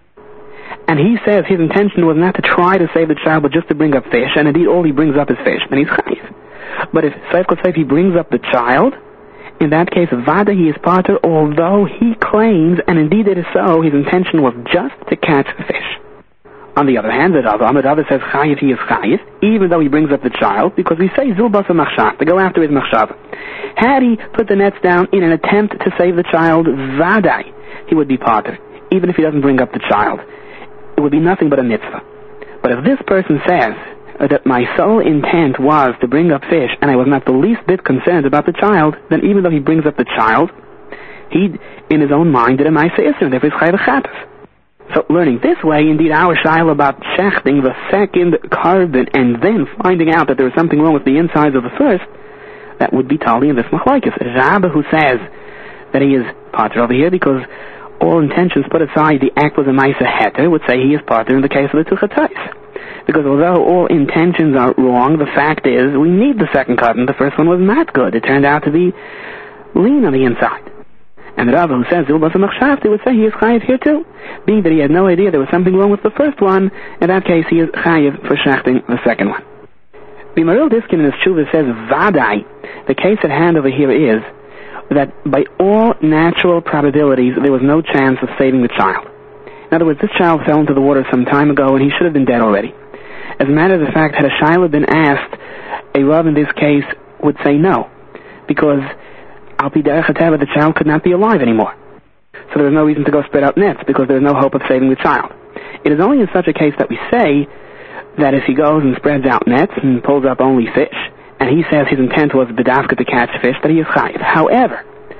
and he says his intention was not to try to save the child, but just to bring up fish, and indeed all he brings up is fish, then he's chayiv. But if Seif Kol Seif, he brings up the child, in that case, Vada, he is Pater, although he claims, and indeed it is so, his intention was just to catch fish. On the other hand, the Rava, the Rava says chayiv, he is chayiv, even though he brings up the child, because we say Zul Basa Machshav, to go after his Machshav. Had he put the nets down in an attempt to save the child, Vadai, he would be Pater, even if he doesn't bring up the child. It would be nothing but a mitzvah. But if this person says that my sole intent was to bring up fish, and I was not the least bit concerned about the child, then even though he brings up the child, he, in his own mind, did a Maisa Isser, and therefore he's chayav chatas. So learning this way, indeed our shaila about shechting the second carbon and then finding out that there was something wrong with the insides of the first, that would be totally in this machlokes. Rabba, who says that he is potter over here because all intentions put aside, the act was a ma'aseh heter, would say he is potter in the case of the two chatos. Because although all intentions are wrong, the fact is we need the second cotton. The first one was not good. It turned out to be lean on the inside. And the Rabbi who says Zilbas Machshavti would say he is chayiv here too. Being that he had no idea there was something wrong with the first one, in that case he is chayiv for shachting the second one. The Maharil Diskin in his tshuva says, Vadai, the case at hand over here is that by all natural probabilities there was no chance of saving the child. In other words, this child fell into the water some time ago and he should have been dead already. As a matter of fact, had a Shaila been asked, a Rav in this case would say no, because Al Pi Derech HaTeva, the child could not be alive anymore. So there was no reason to go spread out nets, because there was no hope of saving the child. It is only in such a case that we say that if he goes and spreads out nets and pulls up only fish, and he says his intent was b'dafka to catch fish, that he is chayiv. However,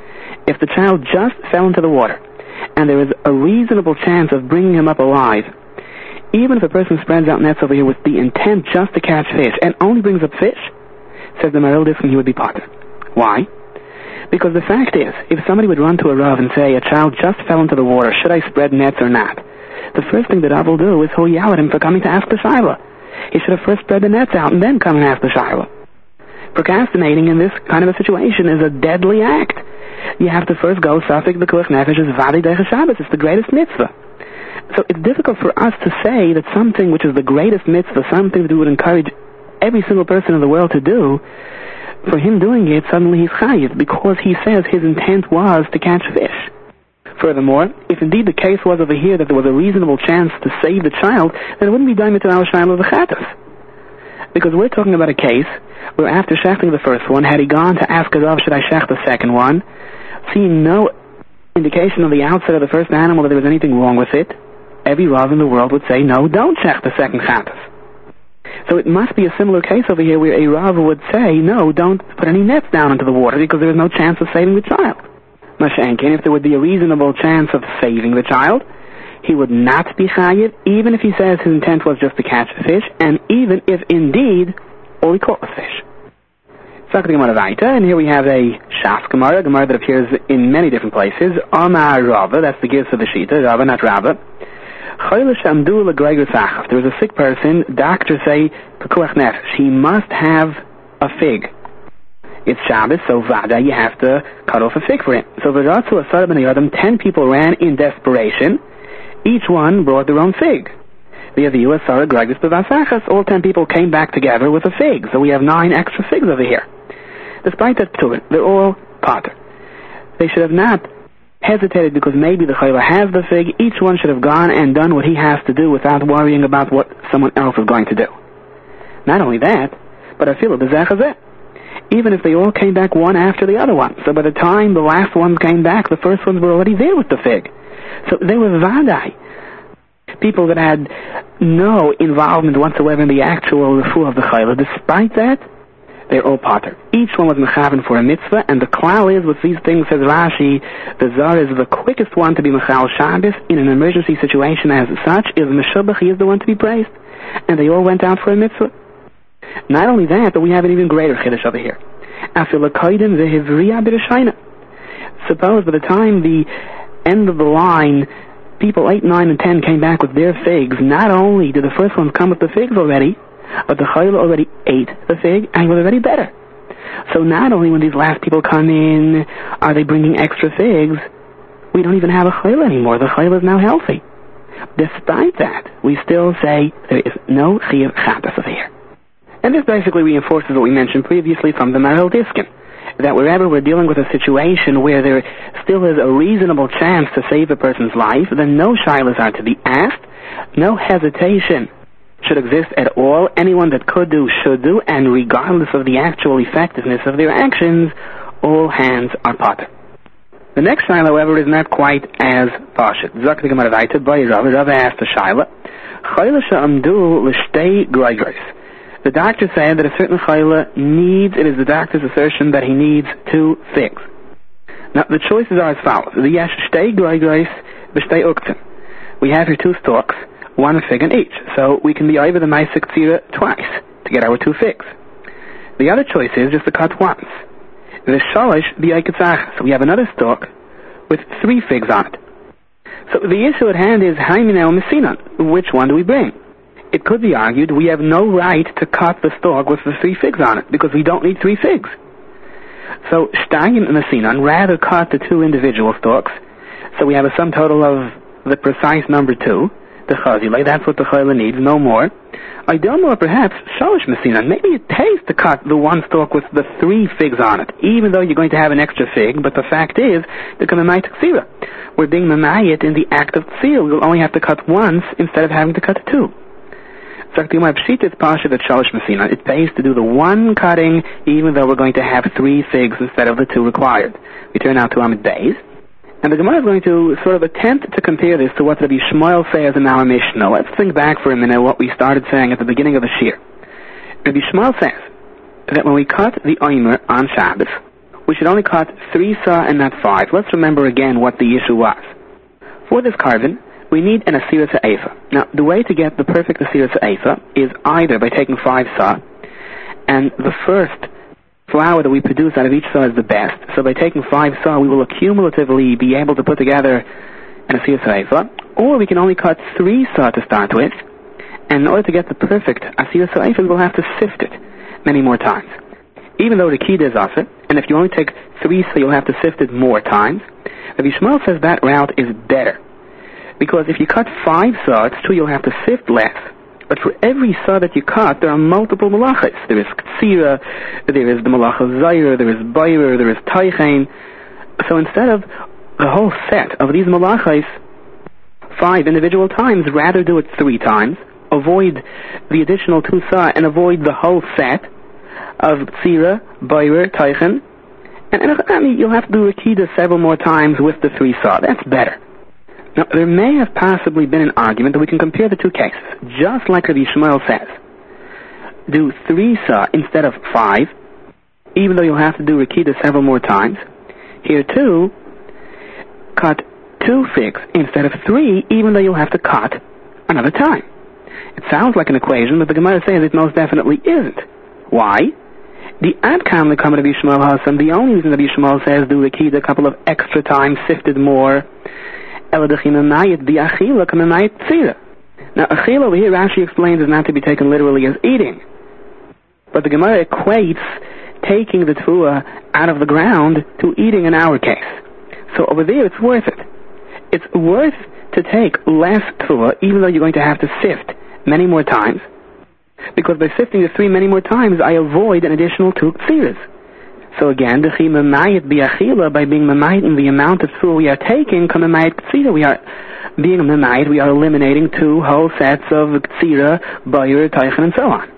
if the child just fell into the water, and there is a reasonable chance of bringing him up alive, even if a person spreads out nets over here with the intent just to catch fish, and only brings up fish, says the Maharil Diskin, he would be potter. Why? Because the fact is, if somebody would run to a Rav and say, a child just fell into the water, should I spread nets or not? The first thing the Rav will do is he'll yell at him for coming to ask the Shaila. He should have first spread the nets out and then come and ask the Shaila. Procrastinating in this kind of a situation is a deadly act. You have to first go, Safik B'Kuach Nefesh is Vadi Derech Shabbos. It's the greatest mitzvah. So it's difficult for us to say that something which is the greatest mitzvah, something that we would encourage every single person in the world to do, for him doing it, suddenly he's chayiv, because he says his intent was to catch fish. Furthermore, if indeed the case was over here that there was a reasonable chance to save the child, then it wouldn't be daimit to our shayla of the chatas. Because we're talking about a case where after shechting the first one, had he gone to ask a Rav, should I shech the second one, seeing no indication on the outset of the first animal that there was anything wrong with it, every Rav in the world would say, no, don't shech the second chatas. So it must be a similar case over here where a Rav would say, no, don't put any nets down into the water because there is no chance of saving the child. Mashenkin, if there would be a reasonable chance of saving the child, he would not be chayiv, even if he says his intent was just to catch a fish, and even if indeed all he caught was fish. And here we have a Shas Gemara, a Gemara that appears in many different places. Amar Rava, that's the gifts of the Shita, Rava, not Rava. There is a sick person, doctors say, he must have a fig. It's Shabbos, so Vada, you have to cut off a fig for him. So V'ratzu Asar ben Yadam, ten people ran in desperation. Each one brought their own fig. V'yaviu Asar Gragis b'vasachas, all ten people came back together with a fig. So we have nine extra figs over here. Despite that, they're all potter. They should have not hesitated because maybe the chayla has the fig. Each one should have gone and done what he has to do without worrying about what someone else is going to do. Not only that, but I feel it b'zeh even if they all came back one after the other one. So by the time the last ones came back, the first ones were already there with the fig. So they were vadai. People that had no involvement whatsoever in the actual refuah of the chayla. Despite that, they're all potter. Each one was mechaven for a mitzvah, and the klal is, with these things, says Rashi, the zar is the quickest one to be mechal Shabbos in an emergency situation as such, is Meshubach, he is the one to be praised. And they all went out for a mitzvah. Not only that, but we have an even greater chiddush over here. Suppose by the time the end of the line, people eight, nine, and ten came back with their figs, not only did the first ones come with the figs already, but the chayla already ate the fig, and was already better. So not only when these last people come in, are they bringing extra figs, we don't even have a chayla anymore. The chayla is now healthy. Despite that, we still say there is no chiyuv chatas over here. And this basically reinforces what we mentioned previously from the Maharil Diskin, that wherever we're dealing with a situation where there still is a reasonable chance to save a person's life, then no shilas are to be asked, no hesitation should exist at all. Anyone that could do, should do, and regardless of the actual effectiveness of their actions, all hands are potter. The next shaila, however, is not quite as pashut. Zok the Gemara Vayta by Rava. Rava asked the shaila, Chayla she'amdu l'shtei groigros. The doctor said that a certain chayla needs, it is the doctor's assertion that he needs two figs. Now, the choices are as follows. The yesh shtei groigros b'shtei uktzim. We have here two stalks, one fig in each. So we can be over the Maisik Tzira twice to get our two figs. The other choice is just to cut once. The shalish b'yaiketzach. So we have another stalk with three figs on it. So the issue at hand is Haiminel Messinan. Which one do we bring? It could be argued we have no right to cut the stalk with the three figs on it because we don't need three figs. So Shtayim Messinan, rather cut the two individual stalks. So we have a sum total of the precise number two, the chazilay. That's what the chayla needs, no more. I don't know, perhaps Shalish Messinan. Maybe it pays to cut the one stalk with the three figs on it, even though you're going to have an extra fig. But the fact is, the Kamamayt Ksira. We're being Mamayit in the act of Ksira. We'll only have to cut once instead of having to cut two. So it's Pasha that Shalish Messinan. It pays to do the one cutting, even though we're going to have three figs instead of the two required. We turn now to Amid Beis. And the Gemara is going to sort of attempt to compare this to what Rabbi Shmuel says in our Mishnah. Let's think back for a minute what we started saying at the beginning of the Shir. Rabbi Shmuel says that when we cut the Omer on Shabbos, we should only cut three saw and not five. Let's remember again what the issue was. For this carbon, we need an Asira Sa'efa. Now, the way to get the perfect Asira Sa'efa is either by taking five saw, and the first flour that we produce out of each saw is the best. So by taking five saw, we will accumulatively be able to put together an Asira Sa'efa. Or we can only cut three saw to start with, and in order to get the perfect Asira Sa'efa, we'll have to sift it many more times. Even though the Kida is Asa, and if you only take three saw, you'll have to sift it more times. Rabbi Shmuel says that route is better. Because if you cut five saw, it's true you'll have to sift less. But for every saw that you cut, there are multiple malachas. There is ktsira, there is the malacha zayir, there is bayir, there is taichain. So instead of the whole set of these malachas five individual times, rather do it three times, avoid the additional two saw, and avoid the whole set of ktsira, bayir, taichain. And, and I mean, you'll have to do Rikida several more times with the three saw. That's better. Now, there may have possibly been an argument that we can compare the two cases, just like Rabbi Shmuel says. Do three saw instead of five, even though you'll have to do Rikida several more times. Here too, cut two figs instead of three, even though you'll have to cut another time. It sounds like an equation, but the Gemara says it most definitely isn't. Why? The Adkam that come to Rabbi Shmuel Hassan, the only reason Rabbi Shmuel says do Rikida a couple of extra times, sifted more, now, Achila over here, Rashi explains, is not to be taken literally as eating. But the Gemara equates taking the tefuah out of the ground to eating in our case. So over there, it's worth it. It's worth to take less tefuah, even though you're going to have to sift many more times. Because by sifting the three many more times, I avoid an additional two ksiras. So again, the chimamayit biachila, by being mamayit in the amount of food we are taking, kamamayit ktsira, we are being mamayit, we are eliminating two whole sets of ktsira, bayir, taichen, and so on.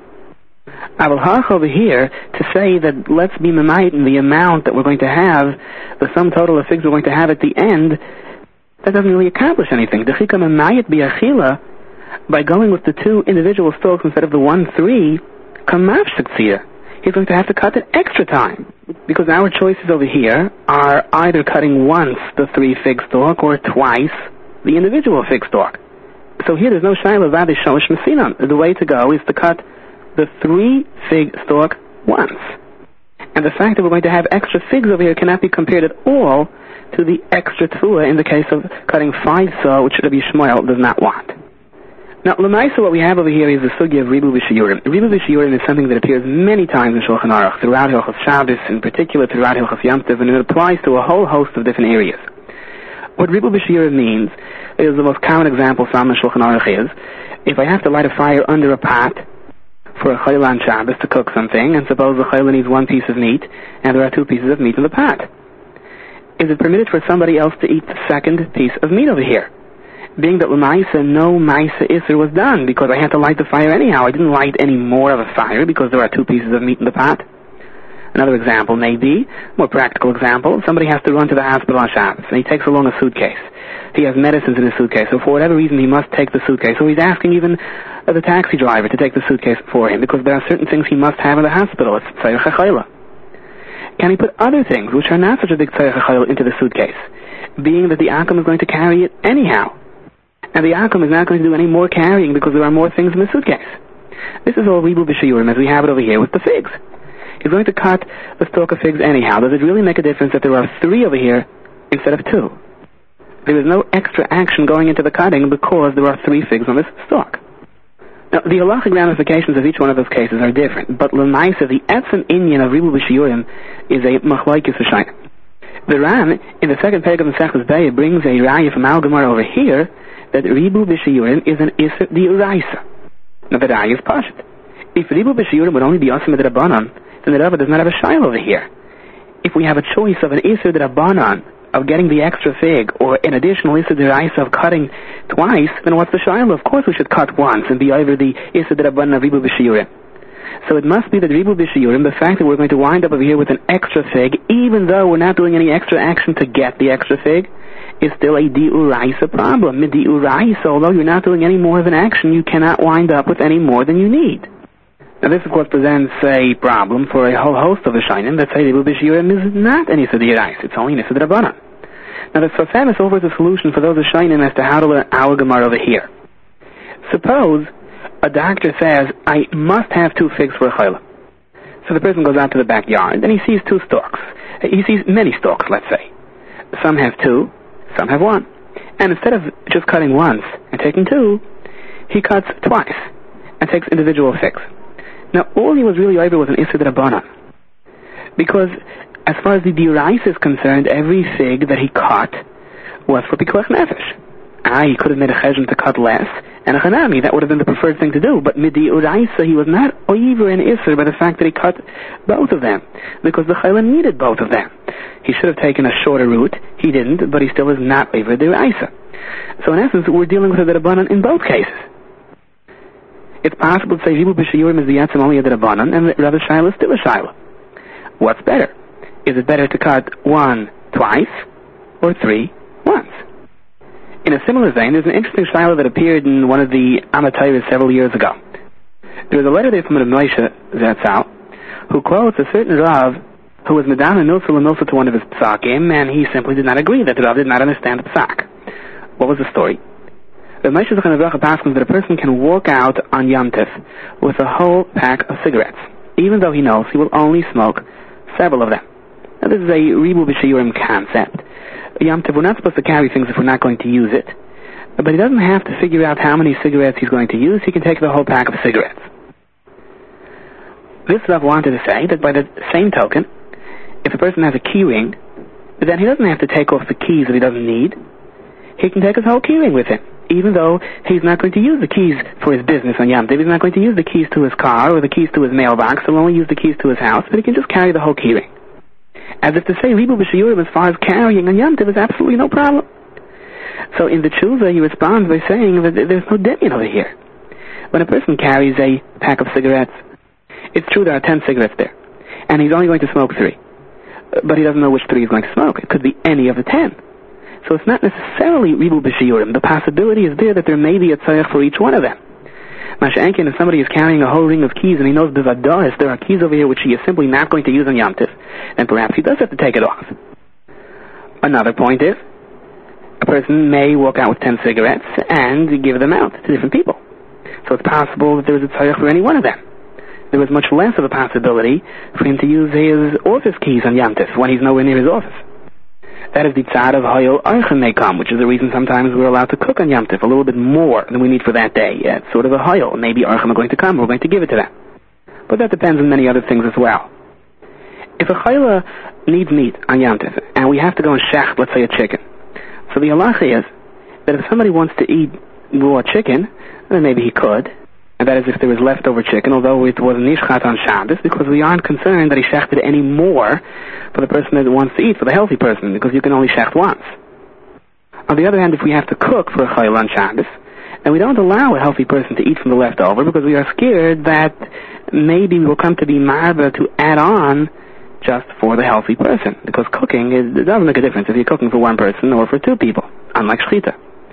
I will hark over here to say that let's be mamayit in the amount that we're going to have, the sum total of figs we're going to have at the end. That doesn't really accomplish anything. The chimamayit biachila, by going with the two individual stalks instead of the one three, kamavsh ktsira. He's going to have to cut it extra time. Because our choices over here are either cutting once the three fig stalk or twice the individual fig stalk. So here there's no shayla vadi shalish mesinan. The way to go is to cut the three fig stalk once. And the fact that we're going to have extra figs over here cannot be compared at all to the extra tefuah in the case of cutting five saw, which Rabbi Shmuel does not want. Now, l'maisa, what we have over here is the sugya of Ribu V'Shiyurim. Ribu V'Shiyurim is something that appears many times in Shulchan Aruch, throughout Hilchos Shabbos, in particular throughout Hilchos Yom Tov, and it applies to a whole host of different areas. What Ribu V'Shiyurim means is the most common example from the Shulchan Aruch is, if I have to light a fire under a pot for a chayla on Shabbos to cook something, and suppose the chayla needs one piece of meat, and there are two pieces of meat in the pot. Is it permitted for somebody else to eat the second piece of meat over here? Being that l'maisa, no maisa isser was done, because I had to light the fire anyhow. I didn't light any more of a fire, because there are two pieces of meat in the pot. Another example may be, more practical example, somebody has to run to the hospital on Shabbos, and he takes along a suitcase. He has medicines in his suitcase, so for whatever reason he must take the suitcase. So he's asking even uh, the taxi driver to take the suitcase for him, because there are certain things he must have in the hospital. It's tzayich hachayla. Can he put other things, which are not such a big tzayich hachayla, into the suitcase, being that the akum is going to carry it anyhow? And the akum is not going to do any more carrying because there are more things in the suitcase. This is all Ribu B'Shiyurim as we have it over here with the figs. is going to cut the stalk of figs anyhow. Does it really make a difference that there are three over here instead of two? There is no extra action going into the cutting because there are three figs on this stalk. Now, the halachic ramifications of each one of those cases are different, but l'maisa, the etzem inyan of ribu b'shiyurim is a machlokes v'shayim. The Ran, in the second page of Masechtas Beis, brings a raya from Al Gemara over here that ribu b'shiyurim is an iser d'oraisa. Now, the raya is pashut. If ribu b'shiyurim would only be asim d'Rabbanan, then the Rebbe does not have a shayla over here. If we have a choice of an iser d'Rabbanan, of getting the extra fig, or an additional Issa D'Oraisa of cutting twice, then what's the shayla? Of course we should cut once and be over the Issa D'Rabbanan of Ribu B'Shiyurim. So it must be that Ribu B'Shiyurim, the fact that we're going to wind up over here with an extra fig, even though we're not doing any extra action to get the extra fig, is still a D'Oraisa problem. D'Oraisa, although you're not doing any more of an action, you cannot wind up with any more than you need. Now this, of course, presents a problem for a whole host of Rishonim that say Ribu B'Shiyurim is not an Issa D'Oraisa, it's only an Issa D'Rabbanan. Now the Sfas Emes offers a solution for those Rishonim as to how to learn our Gemara over here. Suppose a doctor says, I must have two figs for a chayla. So the person goes out to the backyard and he sees two stalks. He sees many stalks, let's say. Some have two, some have one. And instead of just cutting once and taking two, he cuts twice and takes individual figs. Now, all he was really over was an Issa D'Rabbanan. Because, as far as the D'Oraisa is concerned, every fig that he cut was for Pikuach Nefesh. Ah, he could have made a cheshbon to cut less, and a Chanami, that would have been the preferred thing to do. But mid D'Oraisa, he was not over in Issa by the fact that he cut both of them, because the Chayla needed both of them. He should have taken a shorter route. He didn't, but he still is not over D'Oraisa. So in essence, we're dealing with a D'Rabbanan in both cases. It's possible to say Ribu B'Shiyurim is the Yatzim only a D'Rabbanan, and the Rabbi Shaila is still a Shaila. What's better? Is it better to cut one twice, or three once? In a similar vein, there's an interesting Shaila that appeared in one of the Amatayras several years ago. There was a letter there from Rav Moshe Zatzal, who quotes a certain Rav who was Medan and Milsa Milsa to one of his Psakim, and he simply did not agree that the Rav did not understand the Psak. What was the story? Rav Moshe Zatzal asks that a person can walk out on Yom Tif with a whole pack of cigarettes, even though he knows he will only smoke several of them. Now this is a Ribu B'Shiyurim concept. Yom Tif, we're not supposed to carry things if we're not going to use it, but he doesn't have to figure out how many cigarettes he's going to use. He can take the whole pack of cigarettes. This Rav wanted to say that by the same token, if a person has a key ring, then he doesn't have to take off the keys that he doesn't need. He can take his whole key ring with him, even though he's not going to use the keys for his business on Yom Tov. He's not going to use the keys to his car or the keys to his mailbox. He'll only use the keys to his house, but he can just carry the whole key ring. As if to say, Ribu B'Shiyurim, as far as carrying on Yom Tov, is absolutely no problem. So in the tshuva, he responds by saying that there's no demian over here. When a person carries a pack of cigarettes, it's true there are ten cigarettes there, and he's only going to smoke three. But he doesn't know which three he's going to smoke. It could be any of the ten. So it's not necessarily Ribu B'Shiyurim. The possibility is there that there may be a tzayach for each one of them. Masha'enkin, if somebody is carrying a whole ring of keys and he knows b'vados there are keys over here which he is simply not going to use on Yom Tif, then perhaps he does have to take it off. Another point is, a person may walk out with ten cigarettes and give them out to different people. So it's possible that there is a tzayach for any one of them. There is much less of a possibility for him to use his office keys on Yom Tif when he's nowhere near his office. That is the tzad of Hayol Archen may come, which is the reason sometimes we're allowed to cook on Yom Tif a little bit more than we need for that day. Yeah, it's sort of a Hayol. Maybe Archen are going to come, we're going to give it to them. But that depends on many other things as well. If a Chayla needs meat on Yom Tif, and we have to go and shecht, let's say a chicken, so the halacha is that if somebody wants to eat raw chicken, then maybe he could. And that is if there was leftover chicken, although it was nishchat on Shabbos, because we aren't concerned that he shechted any more for the person that wants to eat, for the healthy person, because you can only shecht once. On the other hand, if we have to cook for a chayil on Shabbos, and we don't allow a healthy person to eat from the leftover, because we are scared that maybe we will come to be marba to add on just for the healthy person, because cooking is, it doesn't make a difference if you're cooking for one person or for two people, unlike shchita.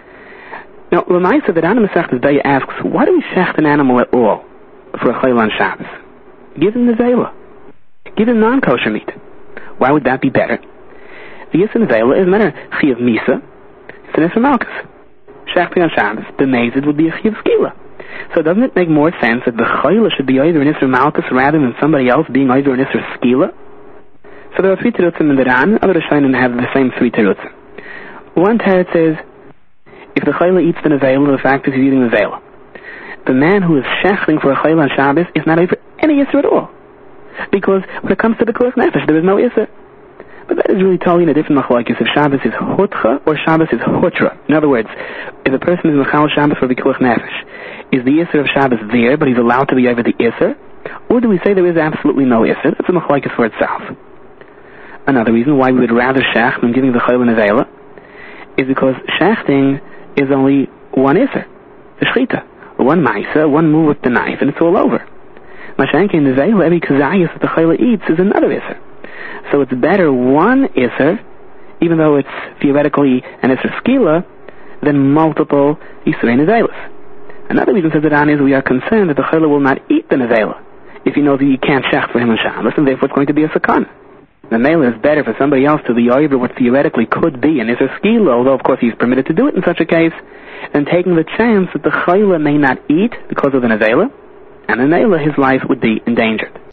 Now, Lamaisa, the Ran Masechtas Beis asks, why do we shecht an animal at all for a chayil on Shabbos? Give him nevela. Give him non-kosher meat. Why would that be better? The Yisra nevela is not a chiyav misa, it's an Yisra malchus. Shechting on Shabbos, b'mezid would be a chiyav skila. So doesn't it make more sense that the chayla should be either an Isser Malkus rather than somebody else being either an Isser Skila? So there are three terutzim in the Ran. Other Rishonim have the same three terutzim. One teretz is, if the chayla eats the nevela, the fact is he's eating the nevela. The man who is shechting for a chayla on Shabbos is not over any Isser at all. Because when it comes to the Pikuach Nefesh, there is no Isser. But that is really totally in a different machlokes if Shabbos is hutcha or Shabbos is hutra. In other words, if a person is mechal Shabbos for Pikuach Nefesh, is the Isser of Shabbos there, but he's allowed to be over the Isser? Or do we say there is absolutely no Isser? That's a machlokes for itself. Another reason why we would rather shech than giving the chayla nevela is because shechting is only one Isser, the shechita. One maisa, one move with the knife, and it's all over. Mashenke in nevela, every kazayas that the chayla eats is another Isser. So it's better one Isser, even though it's theoretically an Isser skila, than multiple Isserei nevelas. Another reason, says the Ran, is we are concerned that the chayla will not eat the nevela if he knows that you can't shecht for him on Shabbos, and therefore it's going to be a sakana. The nevela is better for somebody else to be over what theoretically could be an Isser skila, although of course he's permitted to do it in such a case, than taking the chance that the chayla may not eat because of the nevela, and the nevela his life would be endangered.